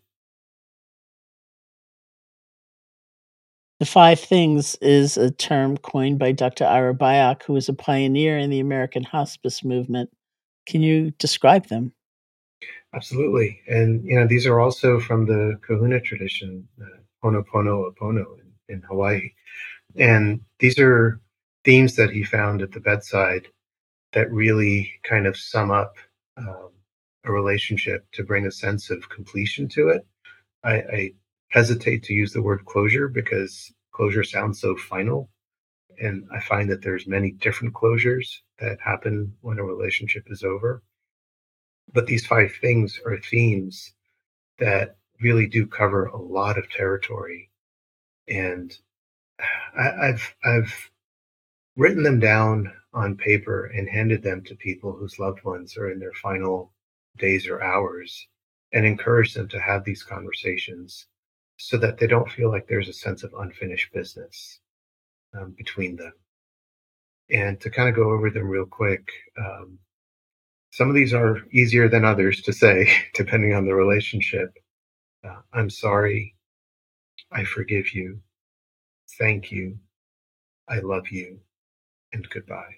[SPEAKER 6] The five things is a term coined by Doctor Ira Byock, who was a pioneer in the American hospice movement. Can you describe them?
[SPEAKER 4] Absolutely. And, you know, these are also from the Kahuna tradition, uh, Ho'oponopono in, in Hawaii. And these are themes that he found at the bedside that really kind of sum up um, a relationship to bring a sense of completion to it. I, I hesitate to use the word closure because closure sounds so final. And I find that there's many different closures that happen when a relationship is over. But these five things are themes that really do cover a lot of territory. And I, I've I've written them down on paper and handed them to people whose loved ones are in their final days or hours and encouraged them to have these conversations so that they don't feel like there's a sense of unfinished business um, between them. And to kind of go over them real quick, um, some of these are easier than others to say, depending on the relationship. Uh, I'm sorry. I forgive you. Thank you. I love you. And goodbye.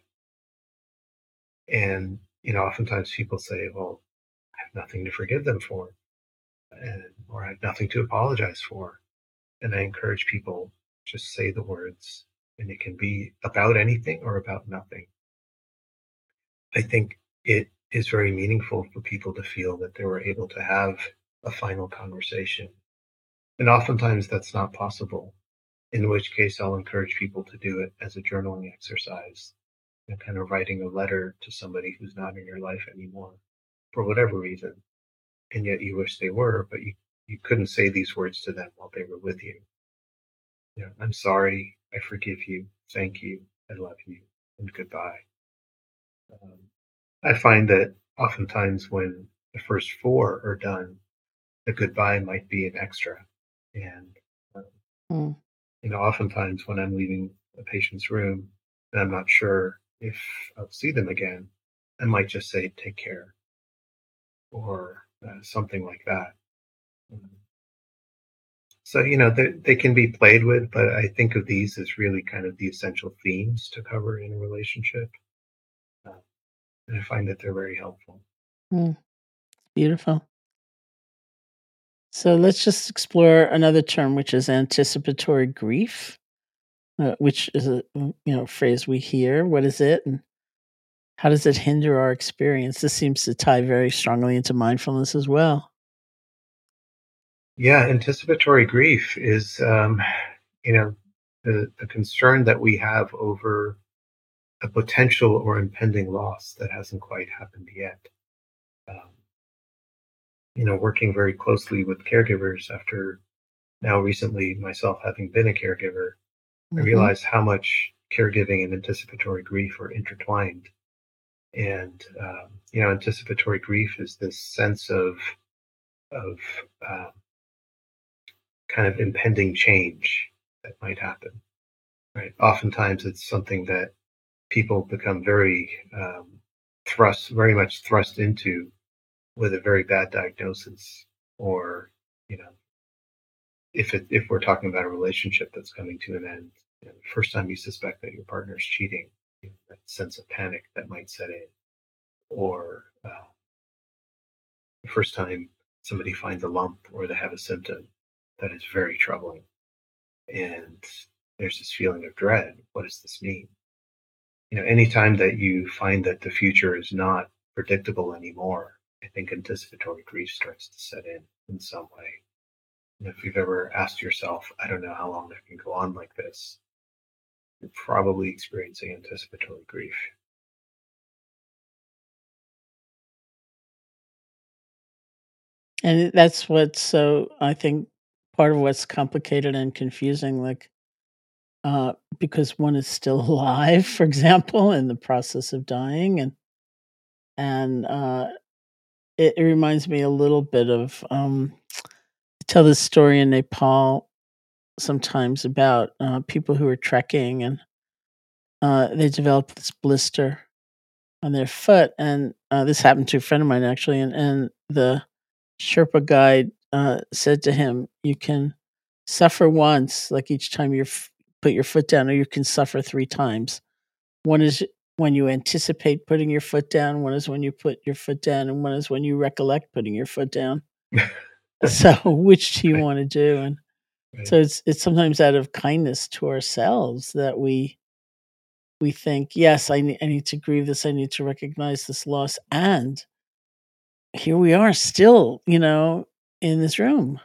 [SPEAKER 4] And, you know, oftentimes people say, well, I have nothing to forgive them for, and, or I have nothing to apologize for. And I encourage people just say the words, and it can be about anything or about nothing. I think it is very meaningful for people to feel that they were able to have a final conversation. And oftentimes that's not possible, in which case I'll encourage people to do it as a journaling exercise and kind of writing a letter to somebody who's not in your life anymore for whatever reason. And yet you wish they were, but you, you couldn't say these words to them while they were with you. You know, I'm sorry, I forgive you, thank you, I love you, and goodbye. Um, I find that oftentimes when the first four are done, the goodbye might be an extra. And, um,
[SPEAKER 6] Mm.
[SPEAKER 4] you know, oftentimes when I'm leaving a patient's room and I'm not sure if I'll see them again, I might just say, take care, or uh, something like that. Um, So, you know, they, they can be played with, but I think of these as really kind of the essential themes to cover in a relationship. Uh, and I find that they're very helpful.
[SPEAKER 6] Mm. Beautiful. So let's just explore another term, which is anticipatory grief, uh, which is a you know phrase we hear. What is it, and how does it hinder our experience? This seems to tie very strongly into mindfulness as well.
[SPEAKER 4] Yeah, anticipatory grief is, um, you know, the, the concern that we have over a potential or impending loss that hasn't quite happened yet. Um, you know, working very closely with caregivers after now recently myself having been a caregiver, I
[SPEAKER 6] Mhm.
[SPEAKER 4] realized how much caregiving and anticipatory grief are intertwined. And um, you know, anticipatory grief is this sense of of uh, kind of impending change that might happen. Right. Oftentimes, it's something that people become very um, thrust, very much thrust into with a very bad diagnosis, or you know, if it, if we're talking about a relationship that's coming to an end, you know, the first time you suspect that your partner's cheating, you know, that sense of panic that might set in, or uh, the first time somebody finds a lump or they have a symptom that is very troubling, and there's this feeling of dread. What does this mean? You know, anytime that you find that the future is not predictable anymore, I think anticipatory grief starts to set in in some way. And if you've ever asked yourself, I don't know how long I can go on like this, you're probably experiencing anticipatory grief.
[SPEAKER 6] And that's what's so, I think, part of what's complicated and confusing, like, uh, because one is still alive, for example, in the process of dying, and and uh, it, it reminds me a little bit of um, I tell this story in Nepal sometimes about uh, people who are trekking, and uh, they developed this blister on their foot, and uh, this happened to a friend of mine actually, and and the Sherpa guide uh, said to him, "You can suffer once, like each time you f- put your foot down, or you can suffer three times. One is when you anticipate putting your foot down, one is when you put your foot down, and one is when you recollect putting your foot down. So, which do you
[SPEAKER 4] Right,
[SPEAKER 6] want to do?" And
[SPEAKER 4] right.
[SPEAKER 6] so it's it's sometimes out of kindness to ourselves that we we think, yes, I need, I need to grieve this, I need to recognize this loss, and here we are still, you know, in this room.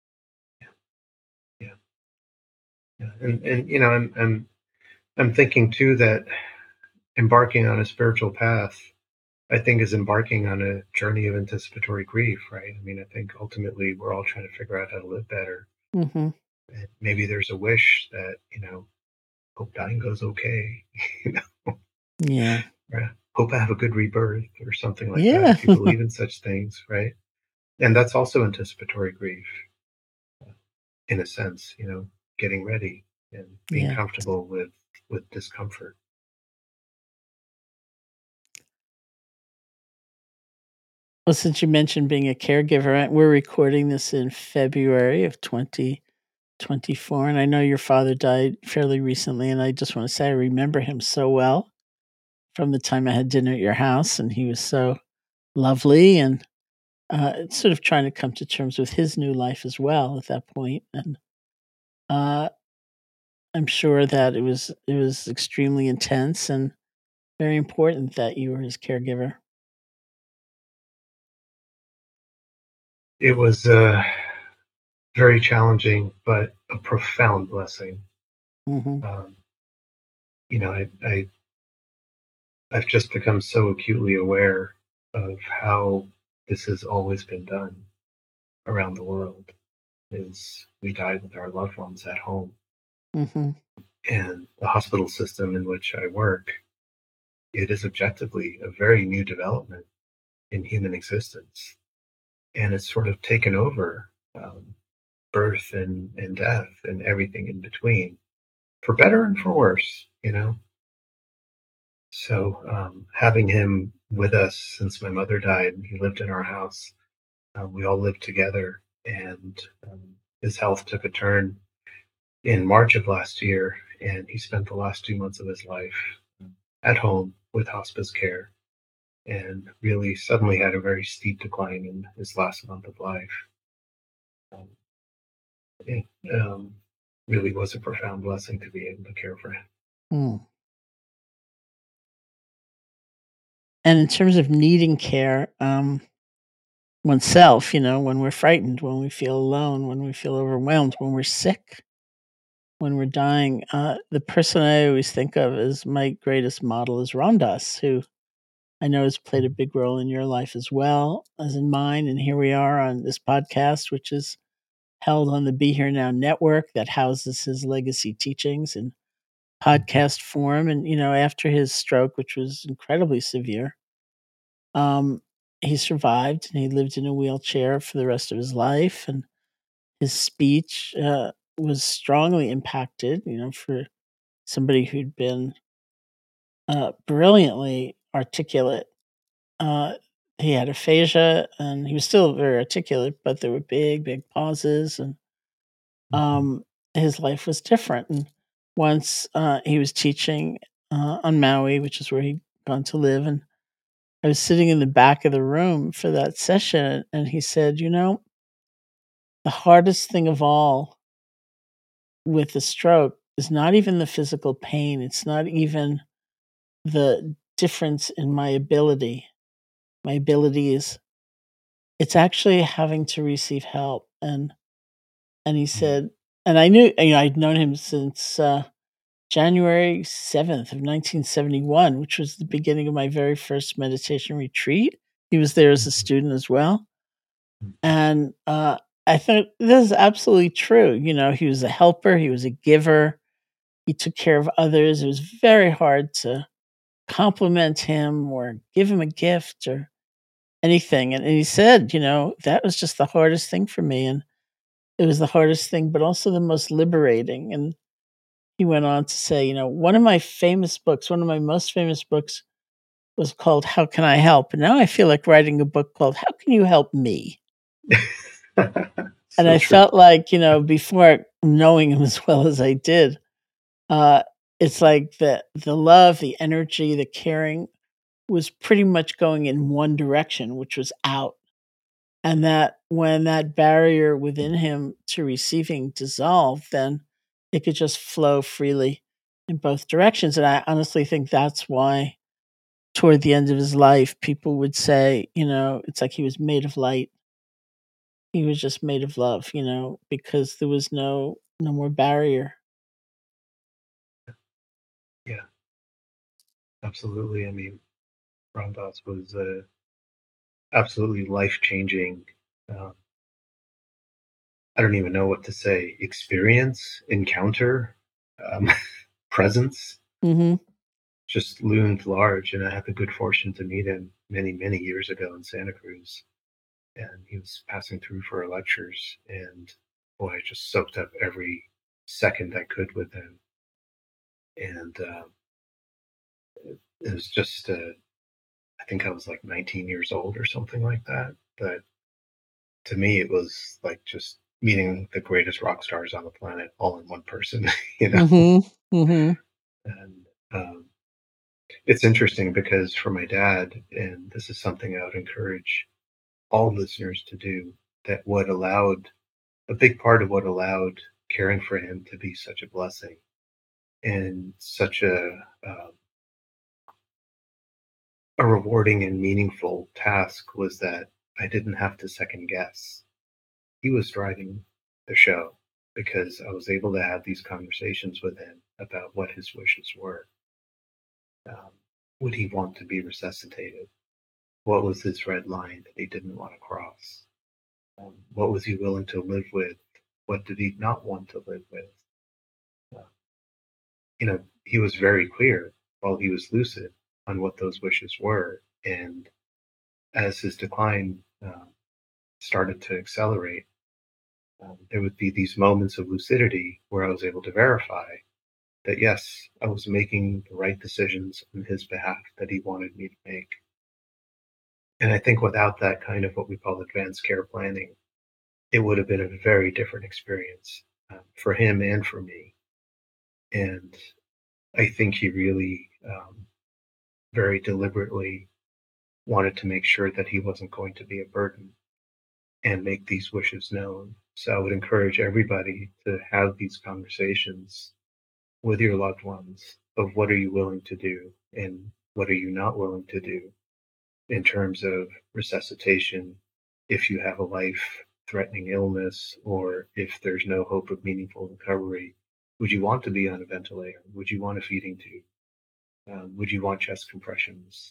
[SPEAKER 4] Yeah, yeah. And and you know, I'm I'm I'm thinking too that embarking on a spiritual path, I think, is embarking on a journey of anticipatory grief, right? I mean, I think ultimately we're all trying to figure out how to live better.
[SPEAKER 6] Hmm.
[SPEAKER 4] And maybe there's a wish that, you know, hope dying goes okay, you know,
[SPEAKER 6] Yeah.
[SPEAKER 4] right? Hope I have a good rebirth or something like that,
[SPEAKER 6] Yeah.
[SPEAKER 4] if you believe in such things, right? And that's also anticipatory grief, in a sense, you know, getting ready and being
[SPEAKER 6] Yeah.
[SPEAKER 4] comfortable with with discomfort.
[SPEAKER 6] Well, since you mentioned being a caregiver, uh, we're recording this in February of twenty twenty-four, and I know your father died fairly recently, and I just want to say I remember him so well from the time I had dinner at your house, and he was so lovely, and uh, it's sort of trying to come to terms with his new life as well at that point, and uh, I'm sure that it was it was extremely intense and very important that you were his caregiver.
[SPEAKER 4] It was uh, very challenging, but a profound blessing.
[SPEAKER 6] Hmm.
[SPEAKER 4] Um, you know, I, I I've just become so acutely aware of how this has always been done around the world. Is we died with our loved ones at home,
[SPEAKER 6] Hmm.
[SPEAKER 4] and the hospital system in which I work, it is objectively a very new development in human existence, and it's sort of taken over um, birth and, and death and everything in between, for better and for worse, you know. So um, having him with us since my mother died, he lived in our house. Uh, we all lived together, and um, his health took a turn in March of last year, and he spent the last two months of his life at home with hospice care, and really suddenly had a very steep decline in his last month of life. Um, it um, really was a profound blessing to be able to care for him.
[SPEAKER 6] Mm. And in terms of needing care, um, oneself, you know, when we're frightened, when we feel alone, when we feel overwhelmed, when we're sick, when we're dying, uh, the person I always think of as my greatest model is Ram Dass, who I know has played a big role in your life as well as in mine. And here we are on this podcast, which is held on the Be Here Now network that houses his legacy teachings in podcast form. And, you know, after his stroke, which was incredibly severe, um, he survived and he lived in a wheelchair for the rest of his life. And his speech uh, was strongly impacted, you know, for somebody who'd been uh, brilliantly articulate. Uh, he had aphasia, and he was still very articulate, but there were big, big pauses, and um, his life was different. And once uh, he was teaching uh, on Maui, which is where he'd gone to live, and I was sitting in the back of the room for that session, and he said, "You know, the hardest thing of all with the stroke is not even the physical pain. It's not even the difference in my ability. My ability is it's actually having to receive help." And and he said, and I knew, you know, I'd known him since uh, January seventh of nineteen seventy-one, which was the beginning of my very first meditation retreat. He was there as a student as well. And uh, I thought this is absolutely true. You know, he was a helper, he was a giver, he took care of others. It was very hard to compliment him or give him a gift or anything. And, and he said, you know, that was just the hardest thing for me. And it was the hardest thing, but also the most liberating. And he went on to say, you know, one of my famous books, one of my most famous books was called How Can I Help? And now I feel like writing a book called How Can You Help Me?
[SPEAKER 4] So
[SPEAKER 6] and I
[SPEAKER 4] true.
[SPEAKER 6] felt like, you know, before knowing him as well as I did, uh, it's like the the love, the energy, the caring was pretty much going in one direction, which was out. And that when that barrier within him to receiving dissolved, then it could just flow freely in both directions. And I honestly think that's why toward the end of his life, people would say, you know, it's like he was made of light. He was just made of love, you know, because there was no no more barrier.
[SPEAKER 4] Yeah, absolutely. I mean, Ram Dass was uh, absolutely life changing. Uh, I don't even know what to say. Experience, encounter, um, presence
[SPEAKER 6] Mhm.
[SPEAKER 4] just loomed large. And I had the good fortune to meet him many, many years ago in Santa Cruz. And he was passing through for our lectures. And boy, I just soaked up every second I could with him. And uh, it was just, uh, I think I was like nineteen years old or something like that. But to me, it was like just meeting the greatest rock stars on the planet all in one person, you know?
[SPEAKER 6] Mhm. Mhm.
[SPEAKER 4] And um, it's interesting because for my dad, and this is something I would encourage all listeners to do, that what allowed a big part of what allowed caring for him to be such a blessing and such a um, a rewarding and meaningful task was that I didn't have to second guess. He was driving the show because I was able to have these conversations with him about what his wishes were. Um, would he want to be resuscitated? What was his red line that he didn't want to cross? Um, what was he willing to live with? What did he not want to live with? Uh, you know, he was very clear while he was lucid on what those wishes were. And as his decline uh, started to accelerate, um, there would be these moments of lucidity where I was able to verify that, yes, I was making the right decisions on his behalf that he wanted me to make. And I think without that kind of what we call advanced care planning, it would have been a very different experience um, for him and for me. And I think he really um, very deliberately wanted to make sure that he wasn't going to be a burden and make these wishes known. So I would encourage everybody to have these conversations with your loved ones of what are you willing to do and what are you not willing to do in terms of resuscitation if you have a life threatening illness or if there's no hope of meaningful recovery. Would you want to be on a ventilator? Would you want a feeding tube? Um, would you want chest compressions?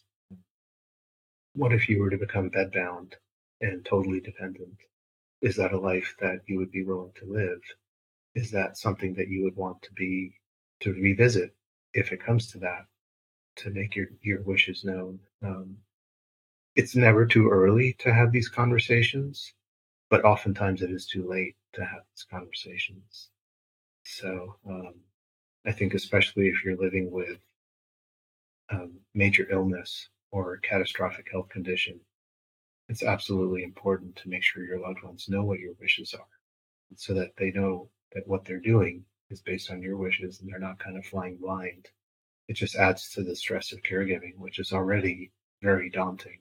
[SPEAKER 4] What if you were to become bedbound and totally dependent? Is that a life that you would be willing to live? Is that something that you would want to be to revisit if it comes to that, to make your your wishes known? Um, it's never too early to have these conversations, but oftentimes it is too late to have these conversations. So um, I think especially if you're living with um, major illness or catastrophic health condition, it's absolutely important to make sure your loved ones know what your wishes are so that they know that what they're doing is based on your wishes and they're not kind of flying blind. It just adds to the stress of caregiving, which is already very daunting.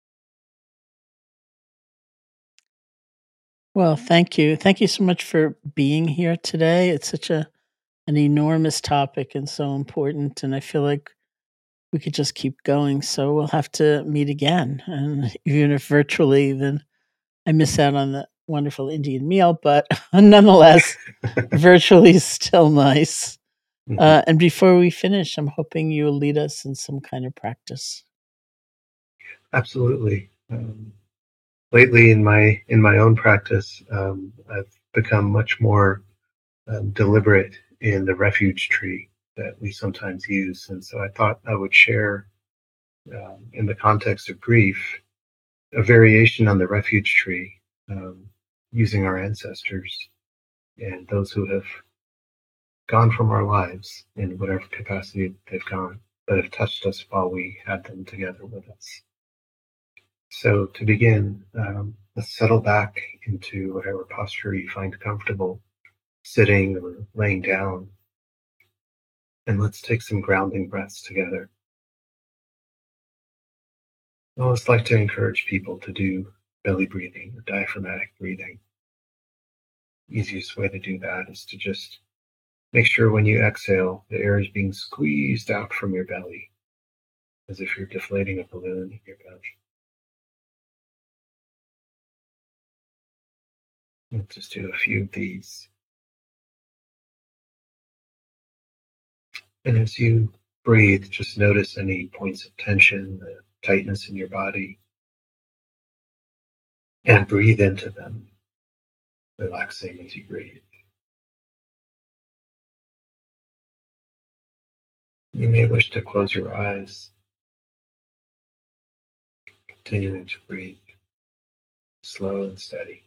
[SPEAKER 6] Well, thank you. Thank you so much for being here today. It's such a an enormous topic and so important, and I feel like we could just keep going. So we'll have to meet again, and even if virtually, then I miss out on the wonderful Indian meal, but nonetheless, virtually is still nice.
[SPEAKER 4] Mhm.
[SPEAKER 6] Uh, and before we finish, I'm hoping you'll lead us in some kind of practice.
[SPEAKER 4] Absolutely. Um, lately, in my in my own practice, um, I've become much more um, deliberate in the refuge tree that we sometimes use, and so I thought I would share, um, in the context of grief, a variation on the refuge tree, um, using our ancestors and those who have gone from our lives in whatever capacity they've gone, but have touched us while we had them together with us. So to begin, um, let's settle back into whatever posture you find comfortable, sitting or laying down, and let's take some grounding breaths together. I always like to encourage people to do belly breathing or diaphragmatic breathing. Easiest way to do that is to just make sure when you exhale, the air is being squeezed out from your belly, as if you're deflating a balloon in your belly. Let's just do a few of these. And as you breathe, just notice any points of tension, the tightness in your body, and breathe into them, relaxing as you breathe. You may wish to close your eyes, continuing to breathe slow and steady.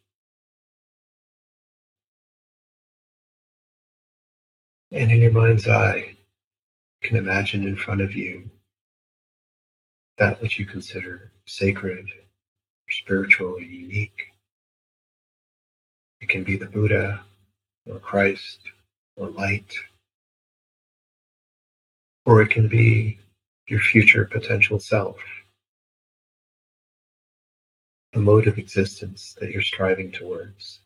[SPEAKER 4] And in your mind's eye, you can imagine in front of you that which you consider sacred, or spiritual, or unique. It can be the Buddha, or Christ, or light, or it can be your future potential self, the mode of existence that you're striving towards.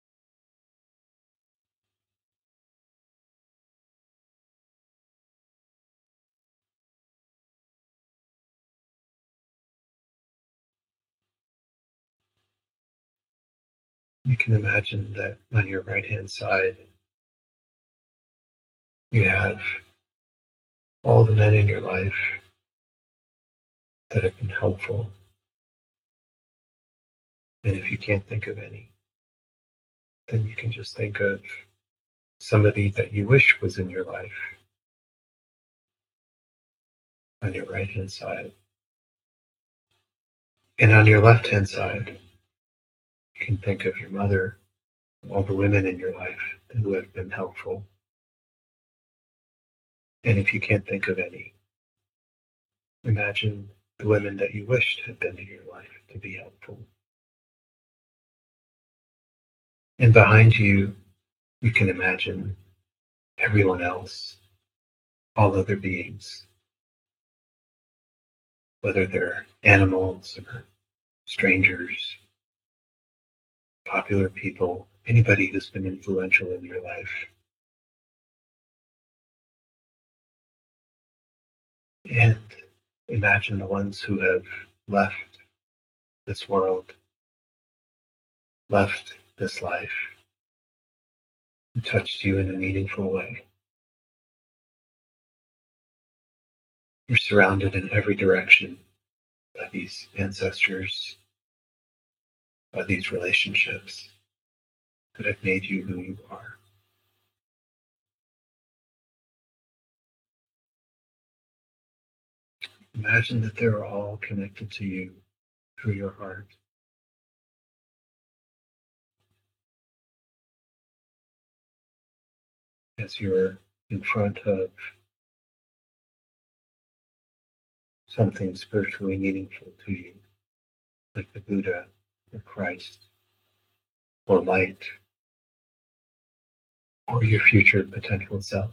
[SPEAKER 4] You can imagine that on your right-hand side, you have all the men in your life that have been helpful. And if you can't think of any, then you can just think of somebody that you wish was in your life on your right-hand side. And on your left-hand side, you can think of your mother, all the women in your life who have been helpful. And if you can't think of any, imagine the women that you wished had been in your life to be helpful. And behind you, you can imagine everyone else, all other beings, whether they're animals or strangers, popular people, anybody who's been influential in your life. And imagine the ones who have left this world, left this life, who touched you in a meaningful way. You're surrounded in every direction by these ancestors, by these relationships that have made you who you are. Imagine that they're all connected to you through your heart. As you're in front of something spiritually meaningful to you, like the Buddha or Christ or light or your future potential self.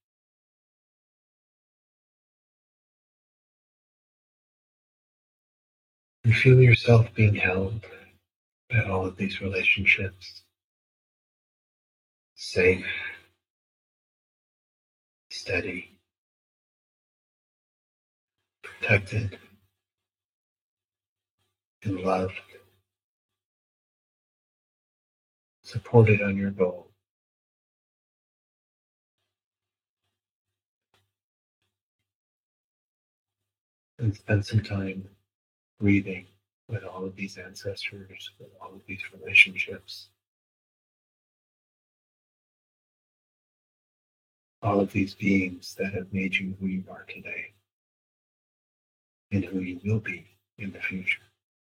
[SPEAKER 4] You feel yourself being held by all of these relationships, safe, steady, protected, and loved, supported on your goal. And spend some time breathing with all of these ancestors, with all of these relationships, all of these beings that have made you who you are today and who you will be in the future.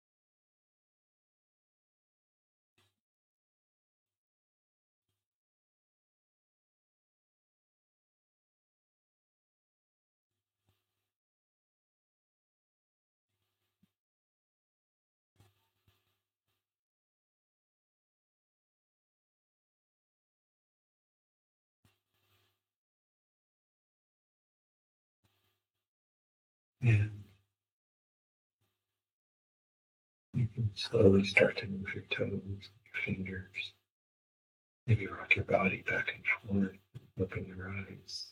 [SPEAKER 4] And you can slowly start to move your toes, your fingers. Maybe rock your body back and forth, open your eyes.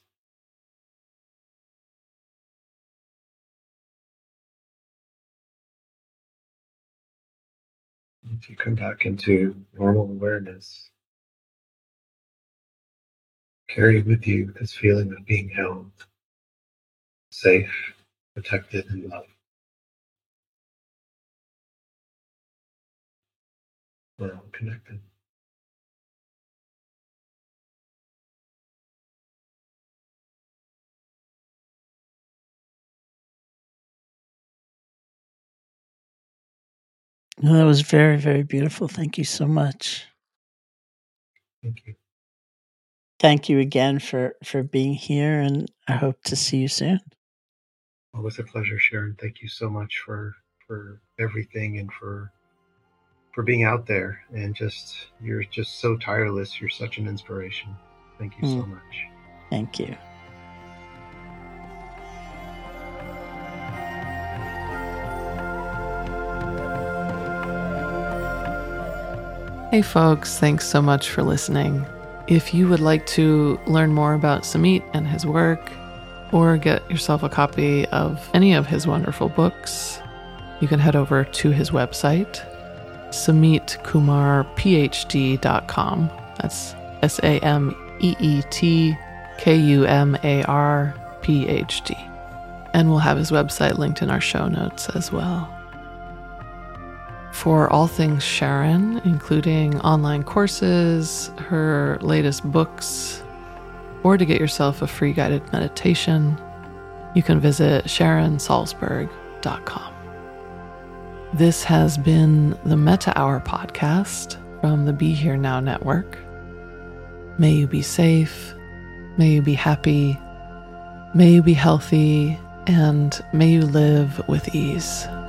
[SPEAKER 4] If you come back into normal awareness, carry with you this feeling of being held, safe, protected, and loved. We're all connected.
[SPEAKER 6] Well, that was very, very beautiful. Thank you so much.
[SPEAKER 4] Thank you.
[SPEAKER 6] Thank you again for, for being here, and I hope to see you soon.
[SPEAKER 4] Always a pleasure, Sharon. Thank you so much for for everything and for for being out there, and just you're just so tireless. You're such an inspiration. Thank you mm. so much.
[SPEAKER 6] Thank you.
[SPEAKER 5] Hey folks, thanks so much for listening. If you would like to learn more about Samit and his work, or get yourself a copy of any of his wonderful books, you can head over to his website, samit kumar p h d dot com. That's S A M E E T K U M A R P H D. And we'll have his website linked in our show notes as well. For all things Sharon, including online courses, her latest books, or to get yourself a free guided meditation, you can visit sharon salzberg dot com. This has been the Metta Hour podcast from the Be Here Now Network. May you be safe, may you be happy, may you be healthy, and may you live with ease.